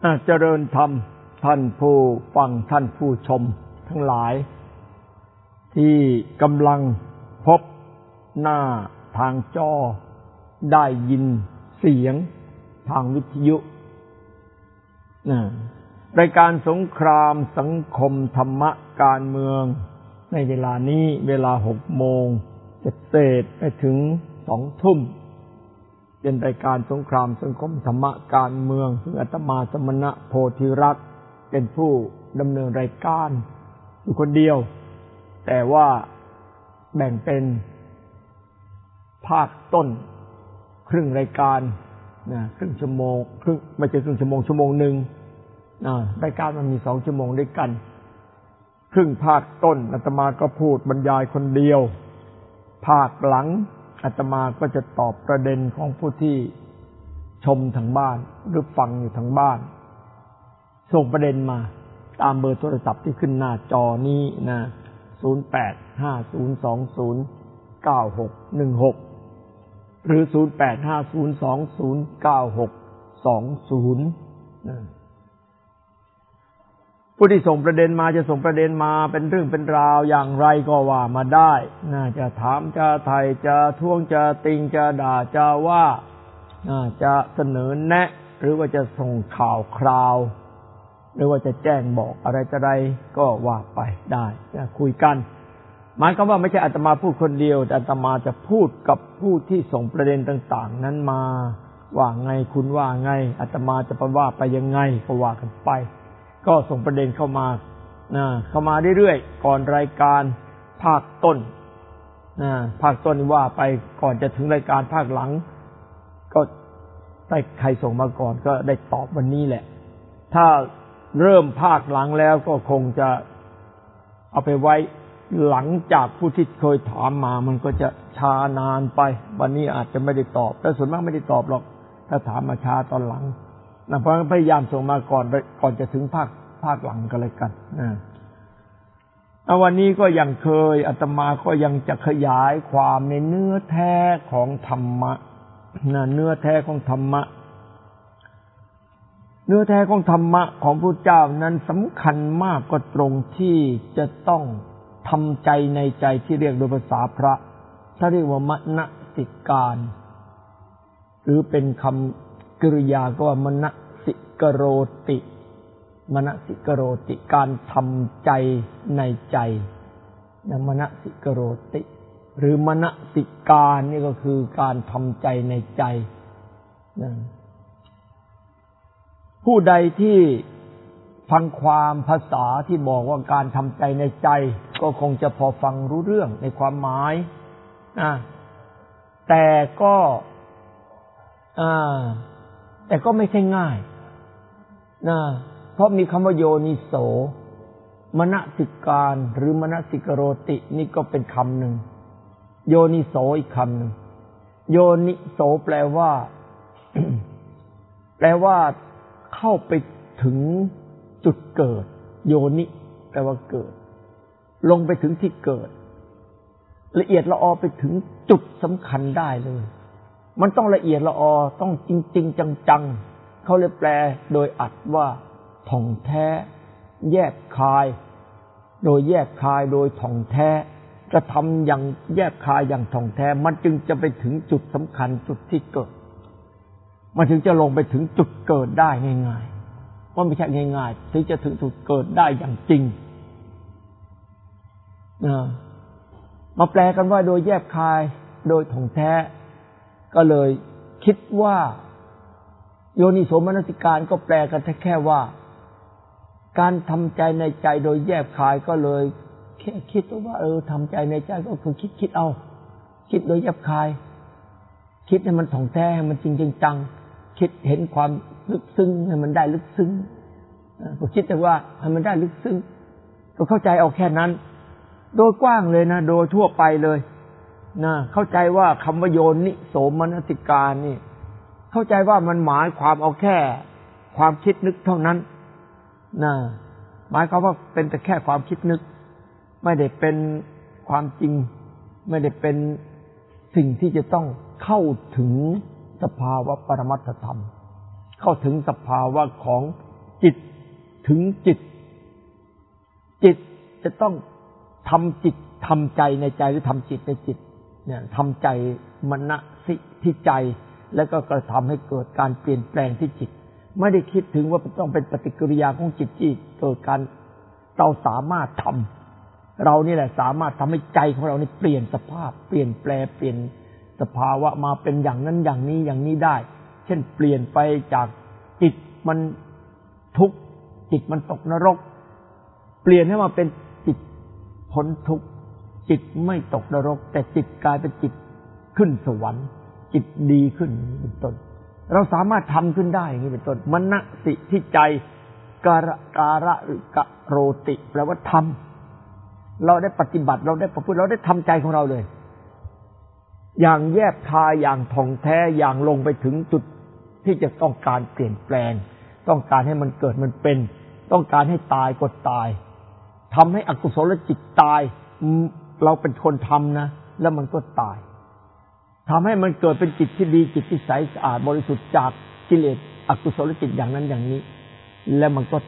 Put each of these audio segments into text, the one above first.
เจริญธรรมท่านผู้ฟังท่านผู้ชมทั้งหลายที่กำลังพบหน้าทางจอได้ยินเสียงทางวิทยุรายการสงครามสังคมธรรมะการเมืองในเวลานี้เวลา 6 โมงเศษไปถึง 2 ทุ่มเป็นรายการสงครามสังคมธรรมะการเมืองซึ่งอาตมาสมณะโพธิรักษ์เป็นผู้ดำเนินรายการอยู่คนเดียวแต่ว่าแบ่งเป็นภาคต้นครึ่งรายการครึ่งชั่วโมงครึ่งไม่ใช่ครึ่งชั่วโมงชั่วโมงนึงรายการมันมี2ชั่วโมงด้วยกันครึ่งภาคต้นอาตมาก็พูดบรรยายคนเดียวภาคหลังอาตมาก็จะตอบประเด็นของผู้ที่ชมทางบ้านหรือฟังอยู่ทางบ้านส่งประเด็นมาตามเบอร์โทรศัพท์ที่ขึ้นหน้าจอนี้นะ0850209616หรือ0850209620ผู้ที่ส่งประเด็นมาจะส่งประเด็นมาเป็นเรื่องเป็นราวอย่างไรก็ว่ามาได้จะถามจะไถ่จะท้วงจะติงจะด่าจะว่าจะเสนอแนะหรือว่าจะส่งข่าวคราวหรือว่าจะแจ้งบอกอะไรต่ออะไรก็ว่าไปได้จะคุยกันหมายความว่าไม่ใช่อาตมาพูดคนเดียวแต่อาตมาจะพูดกับผู้ที่ส่งประเด็นต่างๆนั้นมาว่าไงคุณว่าไงอาตมาจะว่าไปยังไงก็ว่ากันไปก็ส่งประเด็นเข้ามาเรื่อยๆก่อนรายการภาคต้นภาคต้นว่าไปก่อนจะถึงรายการภาคหลังก็ได้ใครส่งมาก่อนก็ได้ตอบวันนี้แหละถ้าเริ่มภาคหลังแล้วก็คงจะเอาไปไว้หลังจากผู้ที่เคยถามมามันก็จะช้านานไปวันนี้อาจจะไม่ได้ตอบแต่ส่วนมากไม่ได้ตอบหรอกถ้าถามมาช้าตอนหลังเพราะพยายามส่งมาก่อนจะถึงภาคหลังก็เลยกันวันนี้ก็ยังเคยอาตมาก็ยังจะขยายความในเนื้อแท้ของธรรมะเนื้อแท้ของธรรมะเนื้อแท้ของธรรมะของพระเจ้านั้นสำคัญมากก็ตรงที่จะต้องทำใจในใจที่เรียกโดยภาษาพระถ้าเรียกว่ามนสิการหรือเป็นคำกริยาก็ว่ามนสิกโรติมนสิกโรติการทำใจในใจมนสิกโรติหรือมนสิการนี่ก็คือการทำใจในใจผู้ใดที่ฟังความภาษาที่บอกว่าการทำใจในใจก็คงจะพอฟังรู้เรื่องในความหมายแต่ก็ไม่ใช่ง่ายเพราะมีคำว่าโยนิโสมนสิการหรือมนสิกโรตินี่ก็เป็นคำหนึ่งโยนิโสอีกคำหนึ่งโยนิโสแปลว่า เข้าไปถึงจุดเกิดโยนิแปลว่าเกิดลงไปถึงที่เกิดละเอียดละออไปถึงจุดสำคัญได้เลยมันต้องละเอียดละออต้องจริงๆจังๆเขาเลยแปลโดยอัดว่าท่องแท้แยบคายโดยแยบคายโดยท่องแท้กระทำอย่างแยบคายอย่างท่องแท้มันจึงจะไปถึงจุดสำคัญจุดที่เกิดมันถึงจะลงไปถึงจุดเกิดได้ง่ายๆว่าไม่ใช่ง่ายๆถึงจะถึงจุดเกิดได้อย่างจริงมาแปลกันว่าโดยแยบคายโดยท่องแท้ก็เลยคิดว่าโยนิโสมนสิการก็แปลกันแค่ว่าการทำใจในใจโดยแยบคายก็เลยแค่คิดว่าทำใจในใจก็คือคิดเอาคิดโดยแยบคายคิดให้มันท่องแท้ให้มันจริงจังคิดเห็นความลึกซึ้งให้มันได้ลึกซึ้งก็คิดแต่ว่าให้มันได้ลึกซึ้งก็เข้าใจเอาแค่นั้นโดยกว้างเลยนะโดยทั่วไปเลยเข้าใจว่าคำว่าโยนิโสมนสิการนี่เข้าใจว่ามันหมายความเอาแค่ความคิดนึกเท่านั้นหมายความว่าเป็นแต่แค่ความคิดนึกไม่ได้เป็นความจริงไม่ได้เป็นสิ่งที่จะต้องเข้าถึงสภาวะปรมัตถธรรมเข้าถึงสภาวะของจิตถึงจิตจิตจะต้องทำจิตทำใจในใจหรือทำจิตในจิตเนี่ยทำใจมนสิที่ใจแล้วก็กระทำให้เกิดการเปลี่ยนแปลงที่จิตไม่ได้คิดถึงว่าต้องเป็นปฏิกิริยาของจิตที่เกิดการเราสามารถทำเรานี่แหละสามารถทำให้ใจของเรานี่เปลี่ยนสภาพเปลี่ยนแปลงเปลี่ยนสภาวะมาเป็นอย่างนั้นอย่างนี้อย่างนี้ได้เช่นเปลี่ยนไปจากจิตมันทุกข์จิตมันตกนรกเปลี่ยนให้มาเป็นจิตพ้นทุกข์จิตไม่ตกนรกแต่จิตกลายเป็นจิตขึ้นสวรรค์จิตดีขึ้นเป็นต้นเราสามารถทำขึ้นได้อย่างนี้เป็นต้นมนสิที่ใจการะหรือกะโรติแปลว่าทำเราได้ปฏิบัติเราได้ประพฤติเราได้ทำใจของเราเลยอย่างแยบคายอย่างท่องแท้อย่างลงไปถึงจุดที่จะต้องการเปลี่ยนแปลงต้องการให้มันเกิดมันเป็นต้องการให้ตายก็ตายทำให้อกุศลจิตตายเราเป็นคนทำนะแล้วมันก็ตายทำให้มันเกิดเป็นจิตที่ดีจิตที่ใสสะอาดบริสุทธิ์จากกิเลสอกุศลจิตอย่างนั้นอย่างนี้แล้วมันก็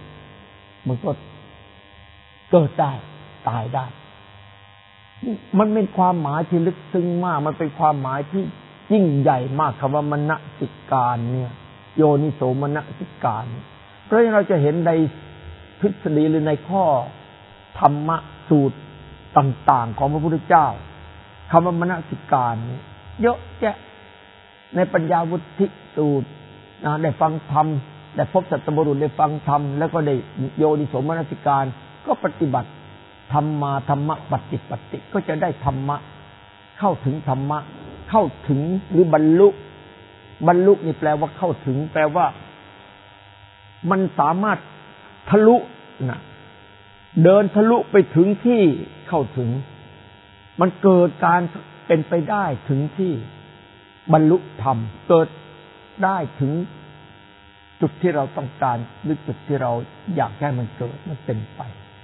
เกิดได้ตายได้มันเป็นความหมายที่ลึกซึ้งมากมันเป็นความหมายที่ยิ่งใหญ่มากคำว่ามนสิการเนี่ยโยนิโสมนสิการเพราะฉะนั้นเราจะเห็นในทฤษฎีหรือในข้อธรรมะสูตรต่างๆของพระพุทธเจ้าคำว่ามนสิการเยอะแยะในปัญญาวุฒิสูตรได้ฟังธรรมได้พบสัตบุรุษได้ฟังธรรมแล้วก็ได้โยนิโสมนสิการก็ปฏิบัติธรรมะปฏิปติก็จะได้ธรรมะเข้าถึงธรรมะเข้าถึงหรือบรรลุนี่แปลว่าเข้าถึงแปลว่ามันสามารถทะลุนะเดินทะลุไปถึงที่เข้าถึงมันเกิดการเป็นไปได้ถึงที่บรรลุธรรมเกิดได้ถึงจุดที่เราต้องการหรือจุดที่เราอยากให้มันเกิดมันเป็นไป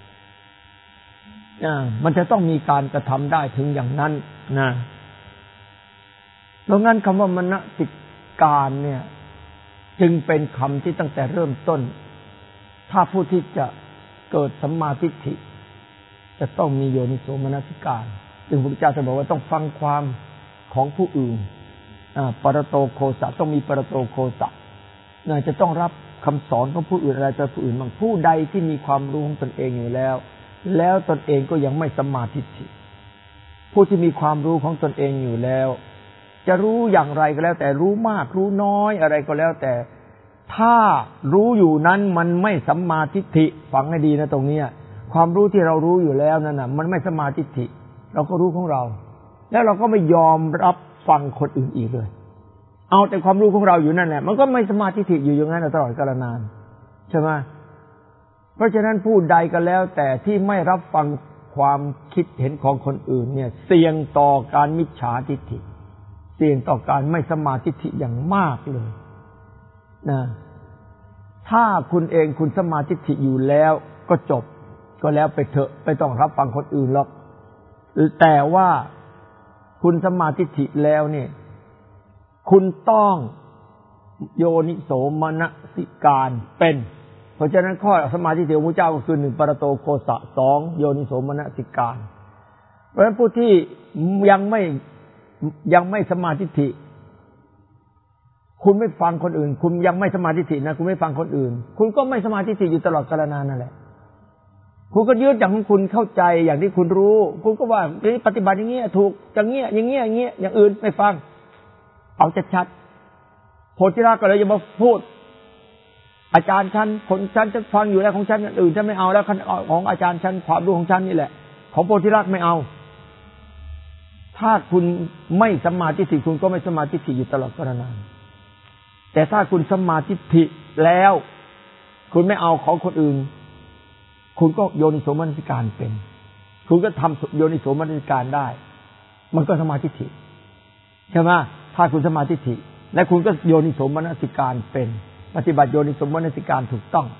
มันจะต้องมีการกระทำได้ถึงอย่างนั้นนะเพราะงั้นคำว่ามนสิการเนี่ยจึงเป็นคำที่ตั้งแต่เริ่มต้นถ้าผู้ที่จะเกิดสัมมาทิฏฐิจะต้องมีโยนิโสมนสิการซึ่งพระพุทธเจ้าจะบอกว่าต้องฟังความของผู้อื่นปรโตโคสะต้องมีปรโตโคสะจะต้องรับคำสอนของผู้อื่นอะไรจากผู้อื่นบางผู้ใดที่มีความรู้ของตนเองอยู่แล้วตนเองก็ยังไม่สัมมาทิฏฐิผู้ที่มีความรู้ของตนเองอยู่แล้วจะรู้อย่างไรก็แล้วแต่รู้มากรู้น้อยอะไรก็แล้วแต่ถ้ารู้อยู่นั้นมันไม่สัมมาทิฏฐิฟังให้ดีนะตรงนี้ความรู้ที่เรารู้อยู่แล้วนั่นน่ะมันไม่สัมมาทิฏฐิเราก็รู้ของเราแล้วเราก็ไม่ยอมรับฟังคนอื่นอีกเลยเอาแต่ความรู้ของเราอยู่นั่นแหละมันก็ไม่สัมมาทิฏฐิอยู่อย่างนั้นตลอดกาลนานใช่ไหมเพราะฉะนั้นผู้ใดก็แล้วแต่ที่ไม่รับฟังความคิดเห็นของคนอื่นเนี่ยเสี่ยงต่อการมิจฉาทิฏฐิเสี่ยงต่อการไม่สัมมาทิฏฐิอย่างมากเลยนะถ้าคุณเองคุณสัมมาทิฏฐิอยู่แล้วก็จบก็แล้วไปเถอะไม่ต้องรับฟังคนอื่นหรอกแต่ว่าคุณสัมมาทิฏฐิแล้วเนี่ยคุณต้องโยนิโสมนสิการเป็นเพราะฉะนั้นข้อสัมมาทิฏฐิของพระเจ้าก็คือ1ปรโตโคสะ2โยนิโสมนสิการเพราะฉะนั้นผู้ที่ยังไม่สัมมาทิฏฐิคุณไม่ฟังคนอื่นคุณยังไม่สัมมาทิฏฐินะคุณไม่ฟังคนอื่นคุณก็ไม่สัมมาทิฏฐิอยู่ตลอดกาลนานนั่นแหละคุณก็ยึดอย่างของคุณเข้าใจอย่างที่คุณรู้คุณก็ว่าปฏิบัติอย่างนี้ถูกอย่างนี้อย่างอื่นไม่ฟังเอาชัดๆโพธิราชก็เลยจะมาพูดอาจารย์ฉันคนฉันจะฟังอยู่แล้วของฉันอื่นฉันไม่เอาแล้วของอาจารย์ฉันความรู้ของฉันนี่แหละของโพธิราชไม่เอาถ้าคุณไม่สัมมาทิฏฐิคุณก็ไม่สัมมาทิฏฐิอยู่ตลอดกาลนานแต่ถ้าคุณสัมมาทิฏฐิแล้วคุณไม่เอาของคนอื่นคุณก็โยนิโสมนสิการเป็นคุณก็ทำโยนิโสมนสิการได้มันก็สัมมาทิฏฐิใช่ไหมถ้าคุณสัมมาทิฏฐิและคุณก็โยนิโสมนสิการเป็นปฏิบัติโยนิโสมนสิการถูกต้อง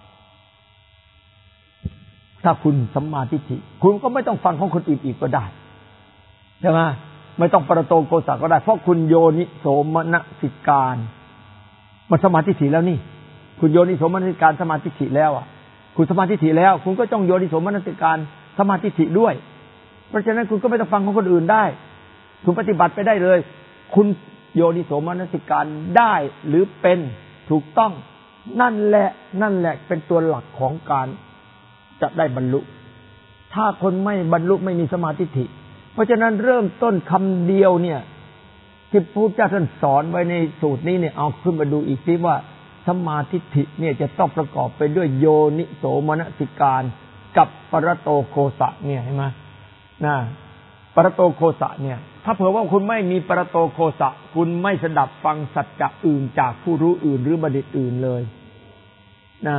ถ้าคุณสัมมาทิฏฐิคุณก็ไม่ต้องฟังของคนอื่นอีกก็ได้ใช่ไหมไม่ต้องปรโตโกสะก็ได้เพราะคุณโยนิโสมนสิการมันสัมมาทิฏฐิแล้วนี่คุณโยนิโสมนสิการสมาธิฐิแล้วอ่ะคุณสมาธิฐิแล้วคุณก็ต้องโยนิโสมนสิการสมาธิฐิด้วยเพราะฉะนั้นคุณก็ไม่ต้องฟังของคนอื่นได้คุณปฏิบัติไปได้เลยคุณโยนิโสมนสิการได้หรือเป็นถูกต้องนั่นแหละเป็นตัวหลักของการจะได้บรรลุถ้าคนไม่บรรลุไม่มีสมาธิฐิเพราะฉะนั้นเริ่มต้นคำเดียวเนี่ยที่พระพุทธเจ้าท่านสอนไว้ในสูตรนี้เนี่ยเอาขึ้นมาดูอีกทีว่าสมาธิฐิเนี่ยจะต้องประกอบไปด้วยโยนิโสมนสิการกับปรโตโคสะเนี่ยเห็นไหมนะปรโตโคสะเนี่ยถ้าเผื่อว่าคุณไม่มีปรโตโคสะคุณไม่สดับฟังสัจจะอื่นจากผู้รู้อื่นหรือบัณฑิตอื่นเลยนะ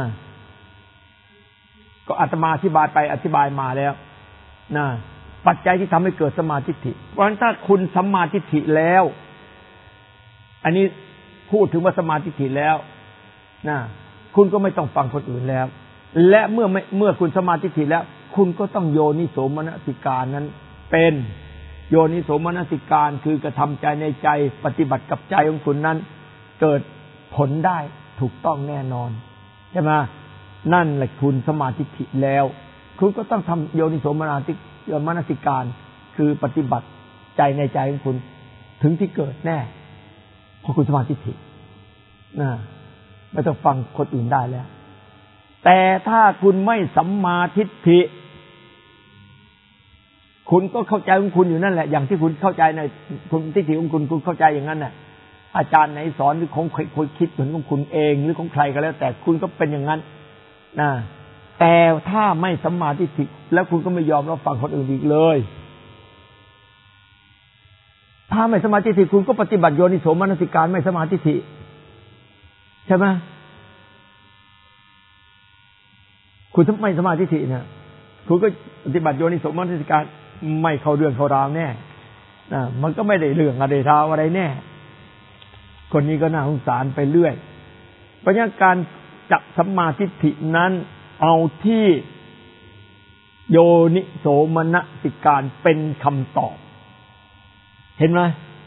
ก็อาตมาอธิบายมาแล้วนะปัจจัยที่ทำให้เกิดสมาธิฐิเพราะฉะนั้นถ้าคุณสัมมาทิฏฐิแล้วอันนี้พูดถึงว่าสมาธิฐิแล้วนะคุณก็ไม่ต้องฟังคนอื่นแล้วและเมื่อคุณสมาธิฐิแล้วคุณก็ต้องโยนิโสมนสิการนั้นเป็นโยนิโสมนสิการคือกระทำใจในใจปฏิบัติกับใจของคุณนั้นเกิดผลได้ถูกต้องแน่นอนใช่ไหมนั่นแหละคุณสมาธิฐิแล้วคุณก็ต้องทำโยนิโสมนสิการคือปฏิบัติใจในใจของคุณถึงที่เกิดแน่เพราะคุณสมาธิฐินะไม่ต้องฟังคนอื่นได้แล้วแต่ถ้าคุณไม่สัมมาทิฏฐิคุณก็เข้าใจของคุณอยู่นั่นแหละอย่างที่คุณเข้าใจในคุณทิฏฐิของคุณเข้าใจอย่างนั้นน่ะอาจารย์ไหนสอนหรือของคุณคิดเหมือนของคุณเองหรือของใครก็แล้วแต่คุณก็เป็นอย่างนั้นนะแต่ถ้าไม่สัมมาทิฏฐิแล้วคุณก็ไม่ยอมรับฟังคนอื่นอีกเลยถ้าไม่สมาธิฐิคุณก็ปฏิบัติโยนิโสมนสิการไม่สมาธิฐิใช่ไหมคุณไม่สมาธิฐิเนี่ยคุณก็ปฏิบัติโยนิโสมนสิการไม่เข้าเรื่องเข้าราวแน่มันก็ไม่ได้เรื่องอะไรราวอะไรแน่คนนี้ก็น่าสงสารไปเรื่อยเพราะงั้นการจับสัมมาทิฏฐินั้นเอาที่โยนิโสมนสิการเป็นคำตอบเห็นไหม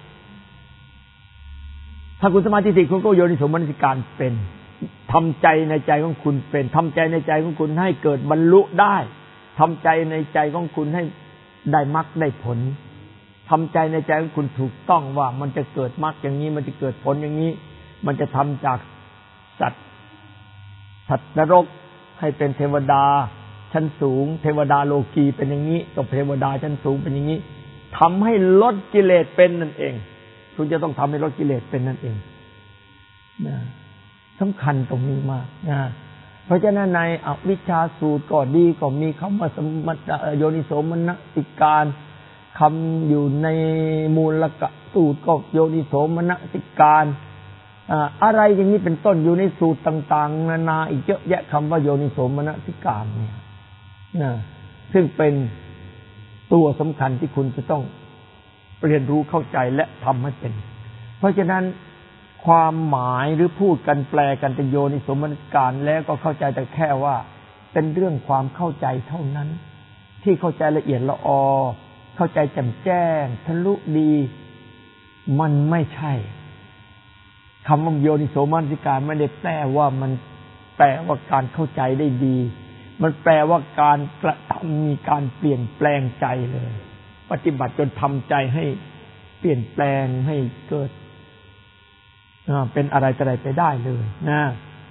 ถ้าคุณสมาธิฐิคุณก็โยนิโสมนสิการเป็นทำใจในใจของคุณเป็นทำใจในใจของคุณให้เกิดบรรลุได้ทำใจในใจของคุณให้ได้มรรคได้ผลทำใจในใจของคุณถูกต้องว่ามันจะเกิดมรรคอย่างนี้มันจะเกิดผลอย่างนี้มันจะทำจากสัตว์นรกให้เป็นเทวดาชั้นสูงเทวดาโลกีเป็นอย่างนี้กับเทวดาชั้นสูงเป็นอย่างนี้ทำให้ลดกิเลสเป็นนั่นเองคุณจะต้องทำให้ลดกิเลสเป็นนั่นเองนะสำคัญตรงนี้มากนะเพราะฉะนั้นในอวิชชาสูตรก็ดีก็มีคำว่าสมถะโยนิโสมนสิการคำอยู่ในมูลกะสูตรก็โยนิโสมนสิการอะไรอย่างนี้เป็นต้นอยู่ในสูตรต่างๆนานาอีกเยอะแยะคำว่าโยนิโสมนสิการเนี่ยนะซึ่งเป็นตัวสำคัญที่คุณจะต้องเรียนรู้เข้าใจและทำให้เป็นเพราะฉะนั้นความหมายหรือพูดกันแปลกันเป็นโยนิโสมนสิการแล้วก็เข้าใจแต่แค่ว่าเป็นเรื่องความเข้าใจเท่านั้นที่เข้าใจละเอียดละออเข้าใจแจ่มแจ้งทะลุดีมันไม่ใช่คำว่าโยนิโสมนสิการไม่ได้แปลว่ามันแปลว่าการเข้าใจได้ดีมันแปลว่าการกระทำมีการเปลี่ยนแปลงใจเลยปฏิบัติจนทำใจให้เปลี่ยนแปลงให้เกิดเป็นอะไรไปได้เลยนะ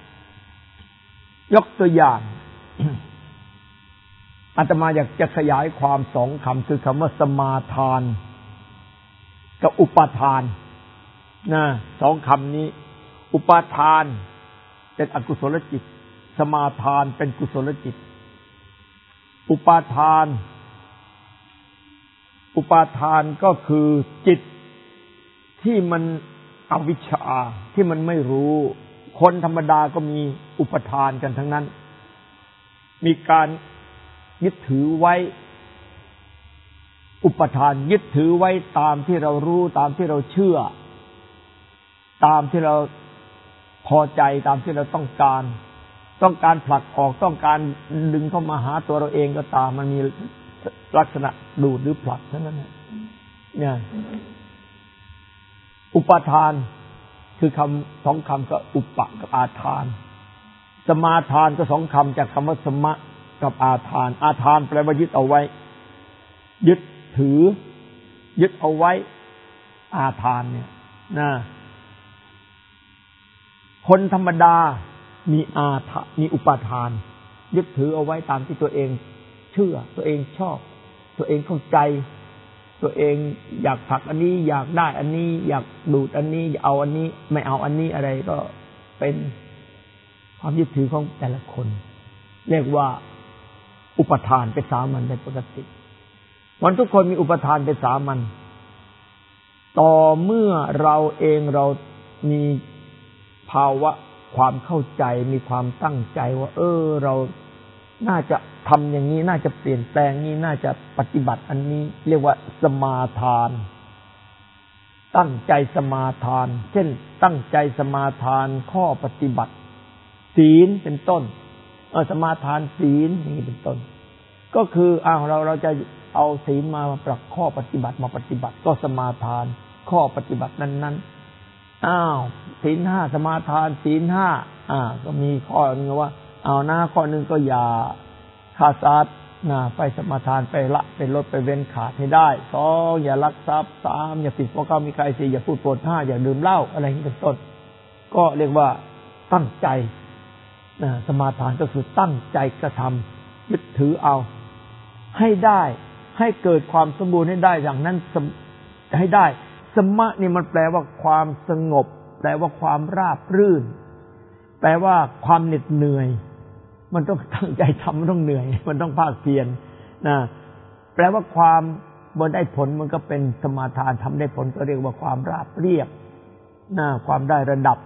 ยกตัวอย่าง อาตมาอยากจะขยายความสองคำคือคำว่าสมาทานกับอุปาทานนะสองคำนี้อุปาทานเป็นอกุศลจิตสมาทานเป็นกุศลจิตอุปาทานก็คือจิตที่มันอวิชชาที่มันไม่รู้คนธรรมดาก็มีอุปทานกันทั้งนั้นมีการยึดถือไว้อุปทานยึดถือไว้ตามที่เรารู้ตามที่เราเชื่อตามที่เราพอใจตามที่เราต้องการผลักออกต้องการดึงเข้ามาหาตัวเราเองก็ตามมันมีลักษณะดูดหรือผลักเท่านั้นเนี่ยอุปทานคือคำสองคำก็อุปกับอาทานสมาทานก็สองคำจากคำว่าสมะกับอาทานอาทานแปลว่ายึดเอาไว้ยึดถือยึดเอาไว้อาทานเนี่ยนะคนธรรมดามีอุปาทานยึดถือเอาไว้ตามที่ตัวเองเชื่อตัวเองชอบตัวเองเข้าใจตัวเองอยากผลักอันนี้อยากได้อันนี้อยากดูดอันนี้อยากเอาอันนี้ไม่เอาอันนี้อะไรก็เป็นความยึดถือของแต่ละคนเรียกว่าอุปทานเป็นสามัญเป็นปกติวันทุกคนมีอุปทานเป็นสามัญต่อเมื่อเราเองเรามีภาวะความเข้าใจมีความตั้งใจว่าเราน่าจะทำอย่างนี้น่าจะเปลี่ยนแปลงนี้น่าจะปฏิบัติอันนี้เรียกว่าสมาทานตั้งใจสมาทานเช่นตั้งใจสมาทานข้อปฏิบัติศีลเป็นต้นสมาทานศีลนี่เป็นต้นก็คือเราจะเอาศีลมาปรับข้อปฏิบัติมาปฏิบัติก็สมาทานข้อปฏิบัตินั้นๆศีล5สมาทานศีล5ก็มีข้อนึงว่าข้อนึงก็อย่าฆ่าสัตว์ไปสมาทานไปละไปลดไปเว้นขาดให้ได้2อย่าลักทรัพย์3อย่าผิดข้อเก้ามีใคร4อย่าพูดโปด5อย่าดื่มเหล้าอะไรนี้เป็นต้นก็เรียกว่าตั้งใจสมาทานก็คือตั้งใจกระทำยึดถือเอาให้ได้ให้เกิดความสมบูรณ์ให้ได้อย่างนั้นให้ได้สมะนี่มันแปลว่าความสงบแปลว่าความราบรื่นแปลว่าความเหน็ดเหนื่อยมันต้องตั้งใจทำมันต้องเหนื่อยมันต้องภาคเพียรแปลว่าความเมื่อได้ผลมันก็เป็นสมาทานทำได้ผลก็เรียกว่าความราบเรียบความได้ระดับ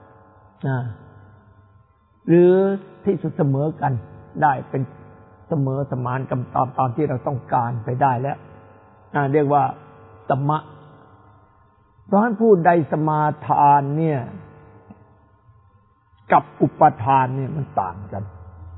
หรือที่สุดเสมอกันได้เป็นเสมอสมานกันตามที่เราต้องการไปได้แล้วเรียกว่าสมะเพราะฉะนั้นผู้ใดสมาทานเนี่ยกับอุปทานเนี่ยมันต่างกัน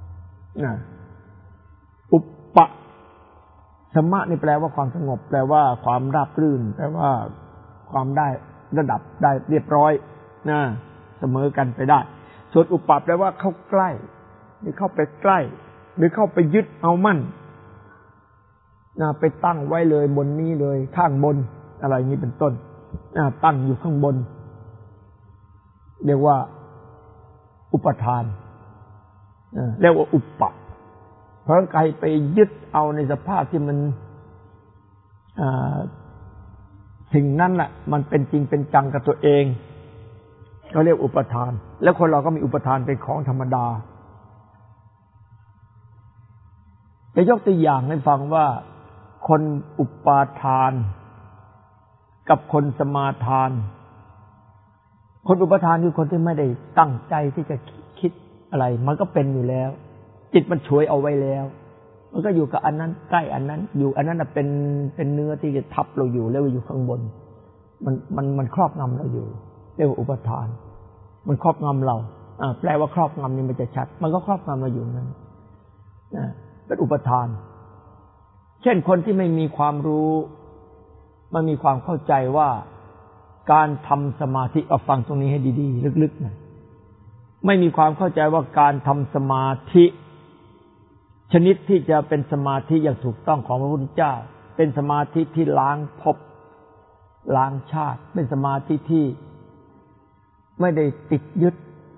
อุปสมะนี่แปลว่าความสงบแปลว่าความราบรื่นแปลว่าความได้ระดับได้เรียบร้อยเสมอกันไปได้ส่วนอุปะแปลว่าเข้าใกล้หรือเข้าไปใกล้หรือเข้าไปยึดเอามั่นไปตั้งไว้เลยบนนี้เลยข้างบนอะไรอย่างนี้เป็นต้นตั้งอยู่ข้างบนเรียกว่าอุปทานเรียกว่าอุปะเพราะใครไปยึดเอาในสภาพที่มันสิ่งนั้นแหละมันเป็นจริงเป็นจังกับตัวเองก็เรียกอุปทานแล้วคนเราก็มีอุปทานเป็นของธรรมดาจะยกตัวอย่างให้ฟังว่าคนอุปาทานกับคนสมาทานคนอุปทานคือคนที่ไม่ได้ตั้งใจที่จะคิดอะไรมันก็เป็นอยู่แล้วจิตมันฉวยเอาไว้แล้วมันก็อยู่กับอันนั้นใกล้อันนั้นอยู่อันนั้นเป็นเนื้อที่จะทับเราอยู่แล้วอยู่ข้างบนมันครอบงำเราอยู่เรียกว่าอุปทานมันครอบงำเราแปลว่าครอบงำนี่มันจะชัดมันก็ครอบงำเราอยู่นั้นเป็นอุปทานเช่นคนที่ไม่มีความรู้ไม่มีความเข้าใจว่าการทำสมาธิเอาฟังตรงนี้ให้ดีๆลึกๆหน่อยไม่มีความเข้าใจว่าการทำสมาธิชนิดที่จะเป็นสมาธิอย่างถูกต้องของพระพุทธเจ้าเป็นสมาธิที่ล้างภพล้างชาติเป็นสมาธิที่ไม่ได้ติดยึด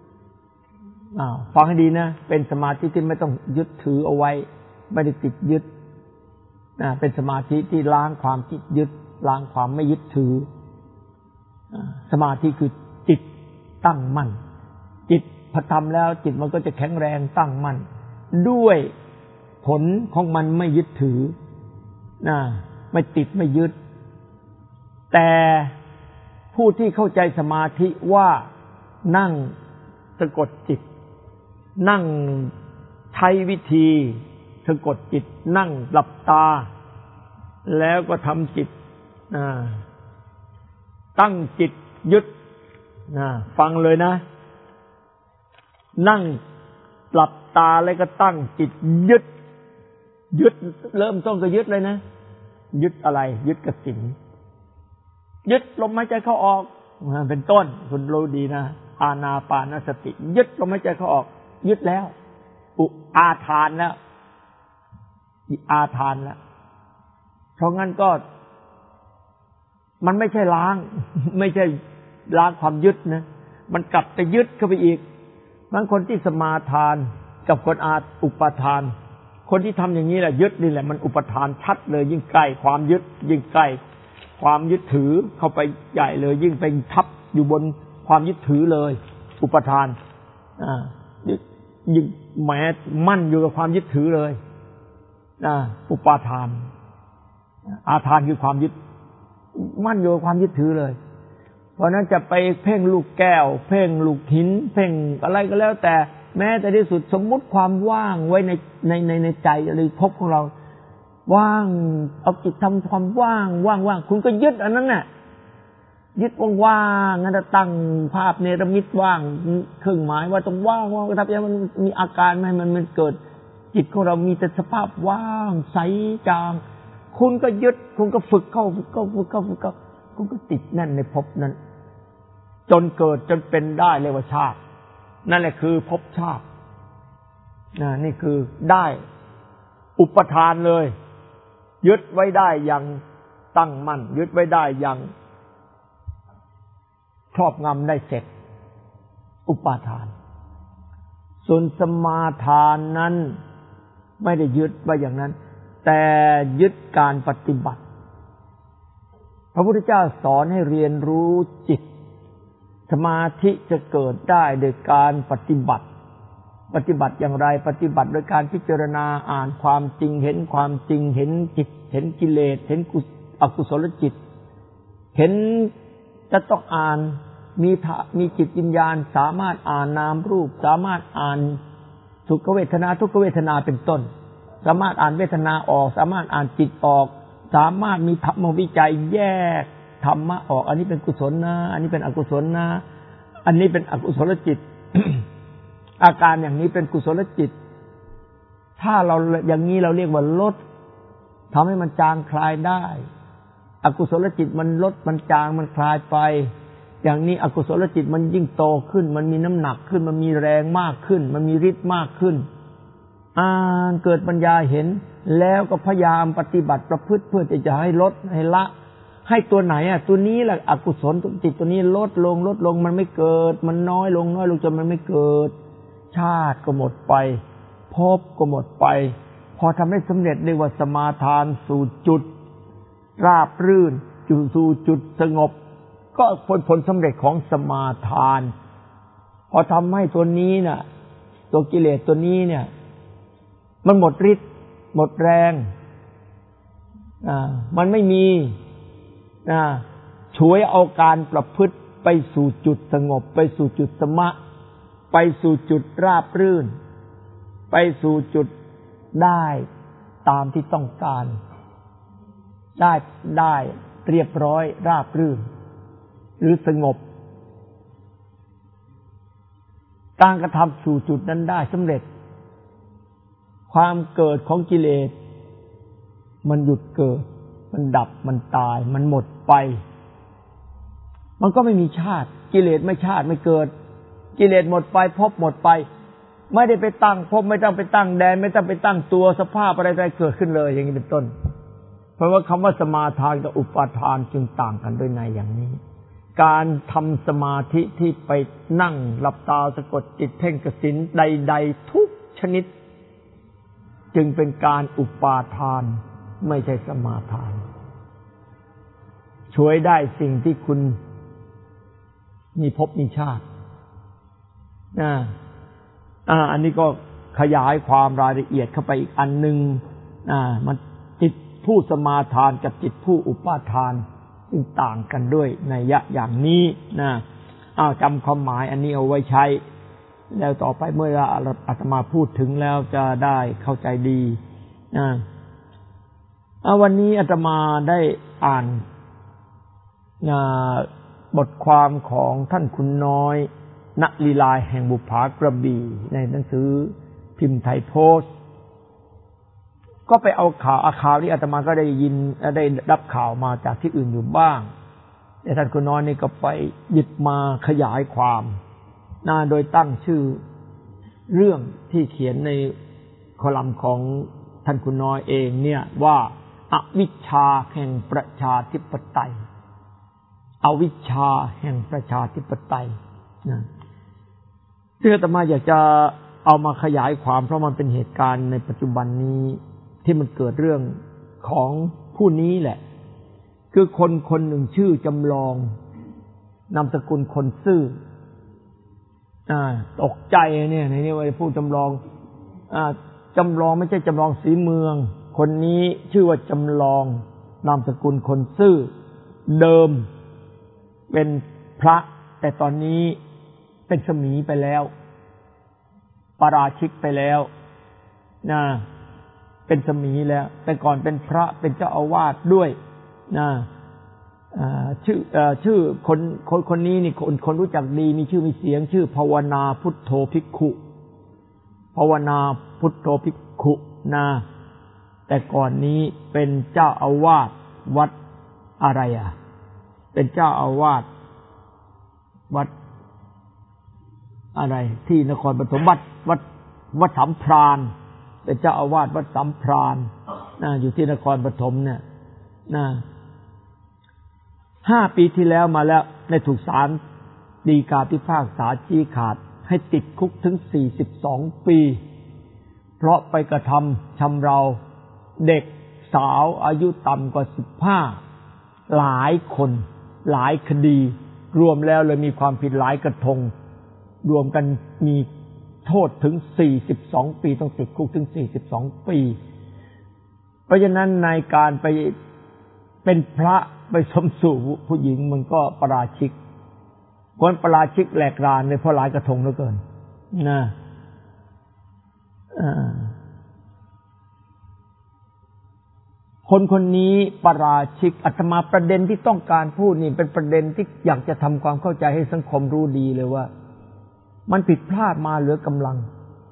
ฟังให้ดีนะเป็นสมาธิที่ไม่ต้องยึดถือเอาไว้ไม่ได้ติดยึดเป็นสมาธิที่ล้างความติดยึดล้างความไม่ยึดถือสมาธิคือจิตตั้งมั่นจิตพอทำแล้วจิตมันก็จะแข็งแรงตั้งมั่นด้วยผลของมันไม่ยึดถือไม่ติดไม่ยึดแต่ผู้ที่เข้าใจสมาธิว่านั่งสะกดจิตนั่งใช้วิธีสะกดจิตนั่งหลับตาแล้วก็ทำจิตตั้งจิตยึดฟังเลยนะนั่งหลับตาแล้วก็ตั้งจิตยึดเริ่มต้นก็ยึดเลยนะยึดอะไรยึดกสิณยึดลมหายใจเข้าออกเป็นต้นคุณรู้ดีนะอานาปานสติยึดลมหายใจเข้าออกยึดแล้วอาทานแล้วอาทานแล้วเพราะงั้นก็มันไม่ใช่ล้างไม่ใช่ล้างความยึดนะมันกลับไปยึดเข้าไปอีกบางคนที่สมาทานกับคนอุปทานคนที่ทำอย่างนี้แหละยึดนี่แหละมันอุปทานชัดเลยยิ่งใกล้ความยึดยิ่งใกล้ความยึดถือเข้าไปใหญ่เลยยิ่งไปทับอยู่บนความยึดถือเลยอุปทานยิ่งแม้มั่นอยู่กับความยึดถือเลยอุปาทานอาทานคือความยึดมั่นอยู่กับความยึดถือเลยเพราะนั้นจะไปเพ่งลูกแก้วเพ่งลูกหินเพ่งอะไรก็แล้วแต่แม้แต่ที่สุดสมมุติความว่างไว้ในใจหรือภพของเราว่างเอาจิตทำความว่างคุณก็ยึดอันนั้นน่ะยึดว่างๆงั้นจะตั้งภาพเนรมิตว่างเครื่องหมายว่าต้องว่างก็ทำให้มันมีอาการให้มันเกิดจิตของเรามีแต่สภาพว่างใสจางคุณก็ยึดคุณก็ฝึกเข้าคุณก็ติดแน่นในภพนั้นจนเกิดจนเป็นได้เรียกว่าชาตินั่นแหละคือภพชาตินี่คือได้อุปทานเลยยึดไว้ได้อย่างตั้งมั่นยึดไว้ได้อย่างครอบงำได้เสร็จอุปาทานส่วนสมาทานนั้นไม่ได้ยึดไว้อย่างนั้นแต่ยึดการปฏิบัติพระพุทธเจ้าสอนให้เรียนรู้จิตสมาธิจะเกิดได้โดยการปฏิบัติอย่างไรปฏิบัติโดยการพิจารณาอ่านความจริงเห็นความจริงเห็นจิตเห็นกิเลสเห็นอกุศลจิตเห็นจะต้องอ่านมีจิตวิญญาณสามารถอ่านนามรูปสามารถอ่านสุขเวทนาทุกขเวทนาเป็นต้นสามารถอ่านเวทนาออกสามารถอ่านจิตออกสามารถมีธรรมวิจัยแยกธรรมะออกอันนี้เป็นกุศลนะอันนี้เป็นอกุศลนะอันนี้เป็นอกุศลจิต อาการอย่างนี้เป็นกุศลจิตถ้าเราอย่างนี้เราเรียกว่าลดทำให้มันจางคลายได้อกุศลจิตมันลดมันจางมันคลายไปอย่างนี้อกุศลจิตมันยิ่งโตขึ้นมันมีน้ำหนักขึ้นมันมีแรงมากขึ้นมันมีฤทธิ์มากขึ้นเกิดปัญญาเห็นแล้วก็พยายามปฏิบัติประพฤติเพื่อจะให้ลดให้ละให้ตัวไหนตัวนี้แหละอกุศลจิตตัวนี้ลดลงมันไม่เกิดมันน้อยลงจนมันไม่เกิดชาติก็หมดไปภพก็หมดไปพอทำได้สำเร็จเรียกว่าสมาทานสู่จุดราบรื่นสู่จุดสงบก็ผลสำเร็จของสมาทานพอทำให้ตัวนี้น่ะตัวกิเลสตัวนี้เนี่ยมันหมดฤทธิ์หมดแรงมันไม่มีช่วยเอาการประพฤติไปสู่จุดสงบไปสู่จุดสมะไปสู่จุดราบรื่นไปสู่จุดได้ตามที่ต้องการได้เรียบร้อยราบรื่นหรือสงบการกระทำสู่จุดนั้นได้สำเร็จความเกิดของกิเลสมันหยุดเกิดมันดับมันตายมันหมดไปมันก็ไม่มีชาติกิเลสไม่ชาติไม่เกิดกิเลสหมดไปภพหมดไปไม่ได้ไปตั้งภพไม่ต้องไปตั้งแดนไม่ต้องไปตั้งตัวสภาพอะไรเกิดขึ้นเลยอย่างนี้เป็นต้นเพราะว่าคำว่าสมาทานกับอุปาทานจึงต่างกันด้วยในอย่างนี้การทำสมาธิที่ไปนั่งหลับตาสะกดจิตเพ่งกสิณใดๆทุกชนิดจึงเป็นการอุปาทานไม่ใช่สมาทานช่วยได้สิ่งที่คุณมีภพมีชาติอันนี้ก็ขยายความรายละเอียดเข้าไปอีกอันหนึ่งมันจิตผู้สมาทานกับจิตผู้อุปาทานซึ่งต่างกันด้วยนัยยะอย่างนี้จำความหมายอันนี้เอาไว้ใช้แล้วต่อไปเมื่ออาตมาพูดถึงแล้วจะได้เข้าใจดีวันนี้อาตมาได้อ่านบทความของท่านคุณน้อยณลีลาแห่งบุปผากระบี่ในหนังสือพิมพ์ไทยโพสต์ก็ไปเอาข่าวที่อาตมาก็ได้ยินได้รับข่าวมาจากที่อื่นอยู่บ้างแต่ท่านคุณน้อยนี่ก็ไปหยิบมาขยายความโดยตั้งชื่อเรื่องที่เขียนในคอลัมน์ของท่านคุณน้อยเองเนี่ยว่าอวิชชาแห่งประชาธิปไตยอวิชชาแห่งประชาธิปไตยนะซึ่งอาตมาอยากจะเอามาขยายความเพราะมันเป็นเหตุการณ์ในปัจจุบันนี้ที่มันเกิดเรื่องของผู้นี้แหละคือคนคนหนึ่งชื่อจำลองนามสกุลคนซื่อตกใจเนี่ยในนี้ว่าพูดจำลองจำลองไม่ใช่จำลองสีเมืองคนนี้ชื่อว่าจำลองนามสกุลคนซื่อเดิมเป็นพระแต่ตอนนี้เป็นสมีไปแล้วปาราชิกไปแล้วนะเป็นสมีแล้วแต่ก่อนเป็นพระเป็นเจ้าอาวาสด้วยนะชื่อคนนี้นี่คนรู้จักดีมีชื่อมีเสียงชื่อภาวนาพุทโธภิกขุภาวนาพุทโธภิกขุนะแต่ก่อนนี้เป็นเจ้าอาวาสวัดอะไรเป็นเจ้าอาวาสวัดอะไรที่นครปฐมวัดสัมพรานเป็นเจ้าอาวาสวัดสัมพรานอยู่ที่นครปฐมเนี่ย5 ปีที่แล้วมาแล้วในถูกศาลฎีกาพิพากษาชี้ขาดให้ติดคุกถึง42 ปีเพราะไปกระทำชำเราเด็กสาวอายุต่ำกว่า15หลายคนหลายคดีรวมแล้วเลยมีความผิดหลายกระทงรวมกันมีโทษถึง42 ปีต้องติดคุกถึง42 ปีเพราะฉะนั้นในการไปเป็นพระไปสมสู่ผู้หญิงมันก็ปาราชิกคนปาราชิกแหลกรานเลยเพราะหลายกระทงเหลือเกินนะคนนี้ปาราชิกอาตมาประเด็นที่ต้องการพูดนี่เป็นประเด็นที่อยากจะทำความเข้าใจให้สังคมรู้ดีเลยว่ามันผิดพลาดมาเหลือกำลัง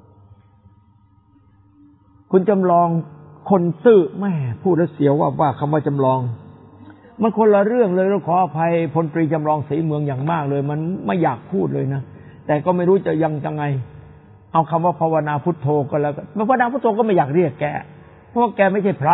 คุณจำลองคนซื่อแม่พูดแล้วเสียวว่าคำว่าจำลองมันคนละเรื่องเลยเราขออภัยพลตรีจำลองศรีเมืองอย่างมากเลยมันไม่อยากพูดเลยนะแต่ก็ไม่รู้จะยังไงเอาคำว่าภาวนาพุทโธก็แล้วกันภาวนาพุทโธก็ไม่อยากเรียกแกเพราะว่าแกไม่ใช่พระ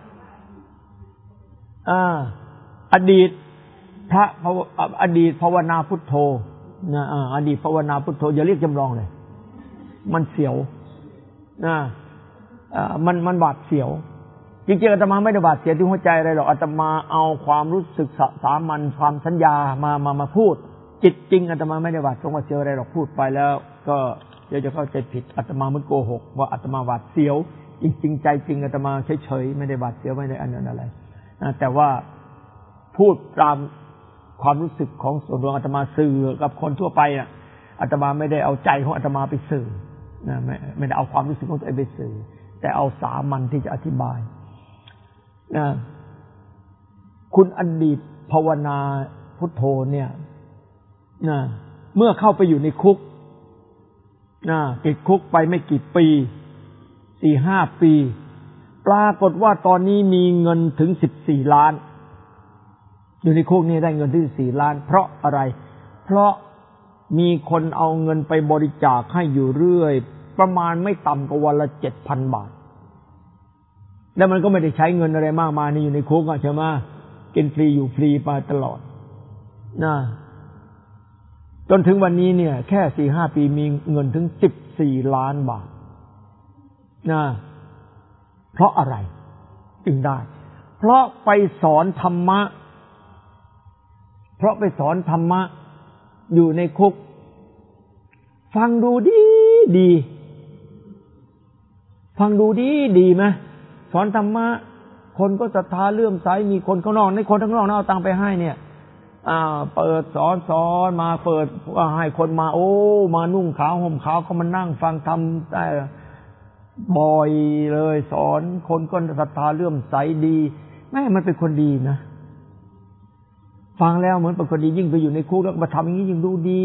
อดีตพระอดีตภาวนาพุทโธนะอดีตภาวนาพุทโธอย่าเรียกจำลองเลยมันเสียวนะมันบาดเสียวจริงๆอาตมาไม่ได้บาดเสียวที่หัวใจอะไรหรอกอาตมาเอาความรู้สึกสามัญความสัญญามาพูดจิตจริงอาตมาไม่ได้บาดเสียวอะไรหรอกพูดไปแล้วก็เดี๋ยวจะเข้าใจผิดอาตมามันโกหกว่าอาตมาบาดเสียวจริงๆใจจริงอาตมาเฉยๆไม่ได้บาดเสียวไม่ได้อันนั้นอะไรแต่ว่าพูดตามความรู้สึกของส่วนรวมอาตมาสื่อกับคนทั่วไปอาตมาไม่ได้เอาใจของอาตมาไปสื่อไม่ได้เอาความรู้สึกของตัวเองไปสื่อแต่เอาสามัญที่จะอธิบายคุณอดีตภาวนาพุทโธเนี่ยเมื่อเข้าไปอยู่ในคุกติดคุกไปไม่กี่ปี 4-5 ปีปรากฏว่าตอนนี้มีเงินถึง14 ล้านอยู่ในคุกนี่ได้เงินถึง14 ล้านเพราะอะไรเพราะมีคนเอาเงินไปบริจาคให้อยู่เรื่อยประมาณไม่ต่ำกว่าวันละ 7,000 บาทแล้วมันก็ไม่ได้ใช้เงินอะไรมากมายนี่อยู่ในคุกใช่ไหมกินฟรีอยู่ฟรีมาตลอดจนถึงวันนี้เนี่ยแค่ 4-5 ปีมีเงินถึง14 ล้านบาทเพราะอะไรจึงได้เพราะไปสอนธรรมะอยู่ในคุกฟังดูดีฟังดูดีไหมสอนธรรมะคนก็ศรัทธาเลื่อมใสมีคนข้างนอกในคนข้างนอกเอาตังค์ไปให้เนี่ยเปิดสอนมาเปิดให้คนมามานุ่งขาวห่มขาวเขามานั่งฟังธรรมได้บ่อยเลยสอนคนก็ศรัทธาเลื่อมใสดีแม่มันเป็นคนดีนะฟังแล้วเหมือนเป็นคนดียิ่งไปอยู่ในคุกแล้วมาทำอย่างนี้ยิ่งดูดี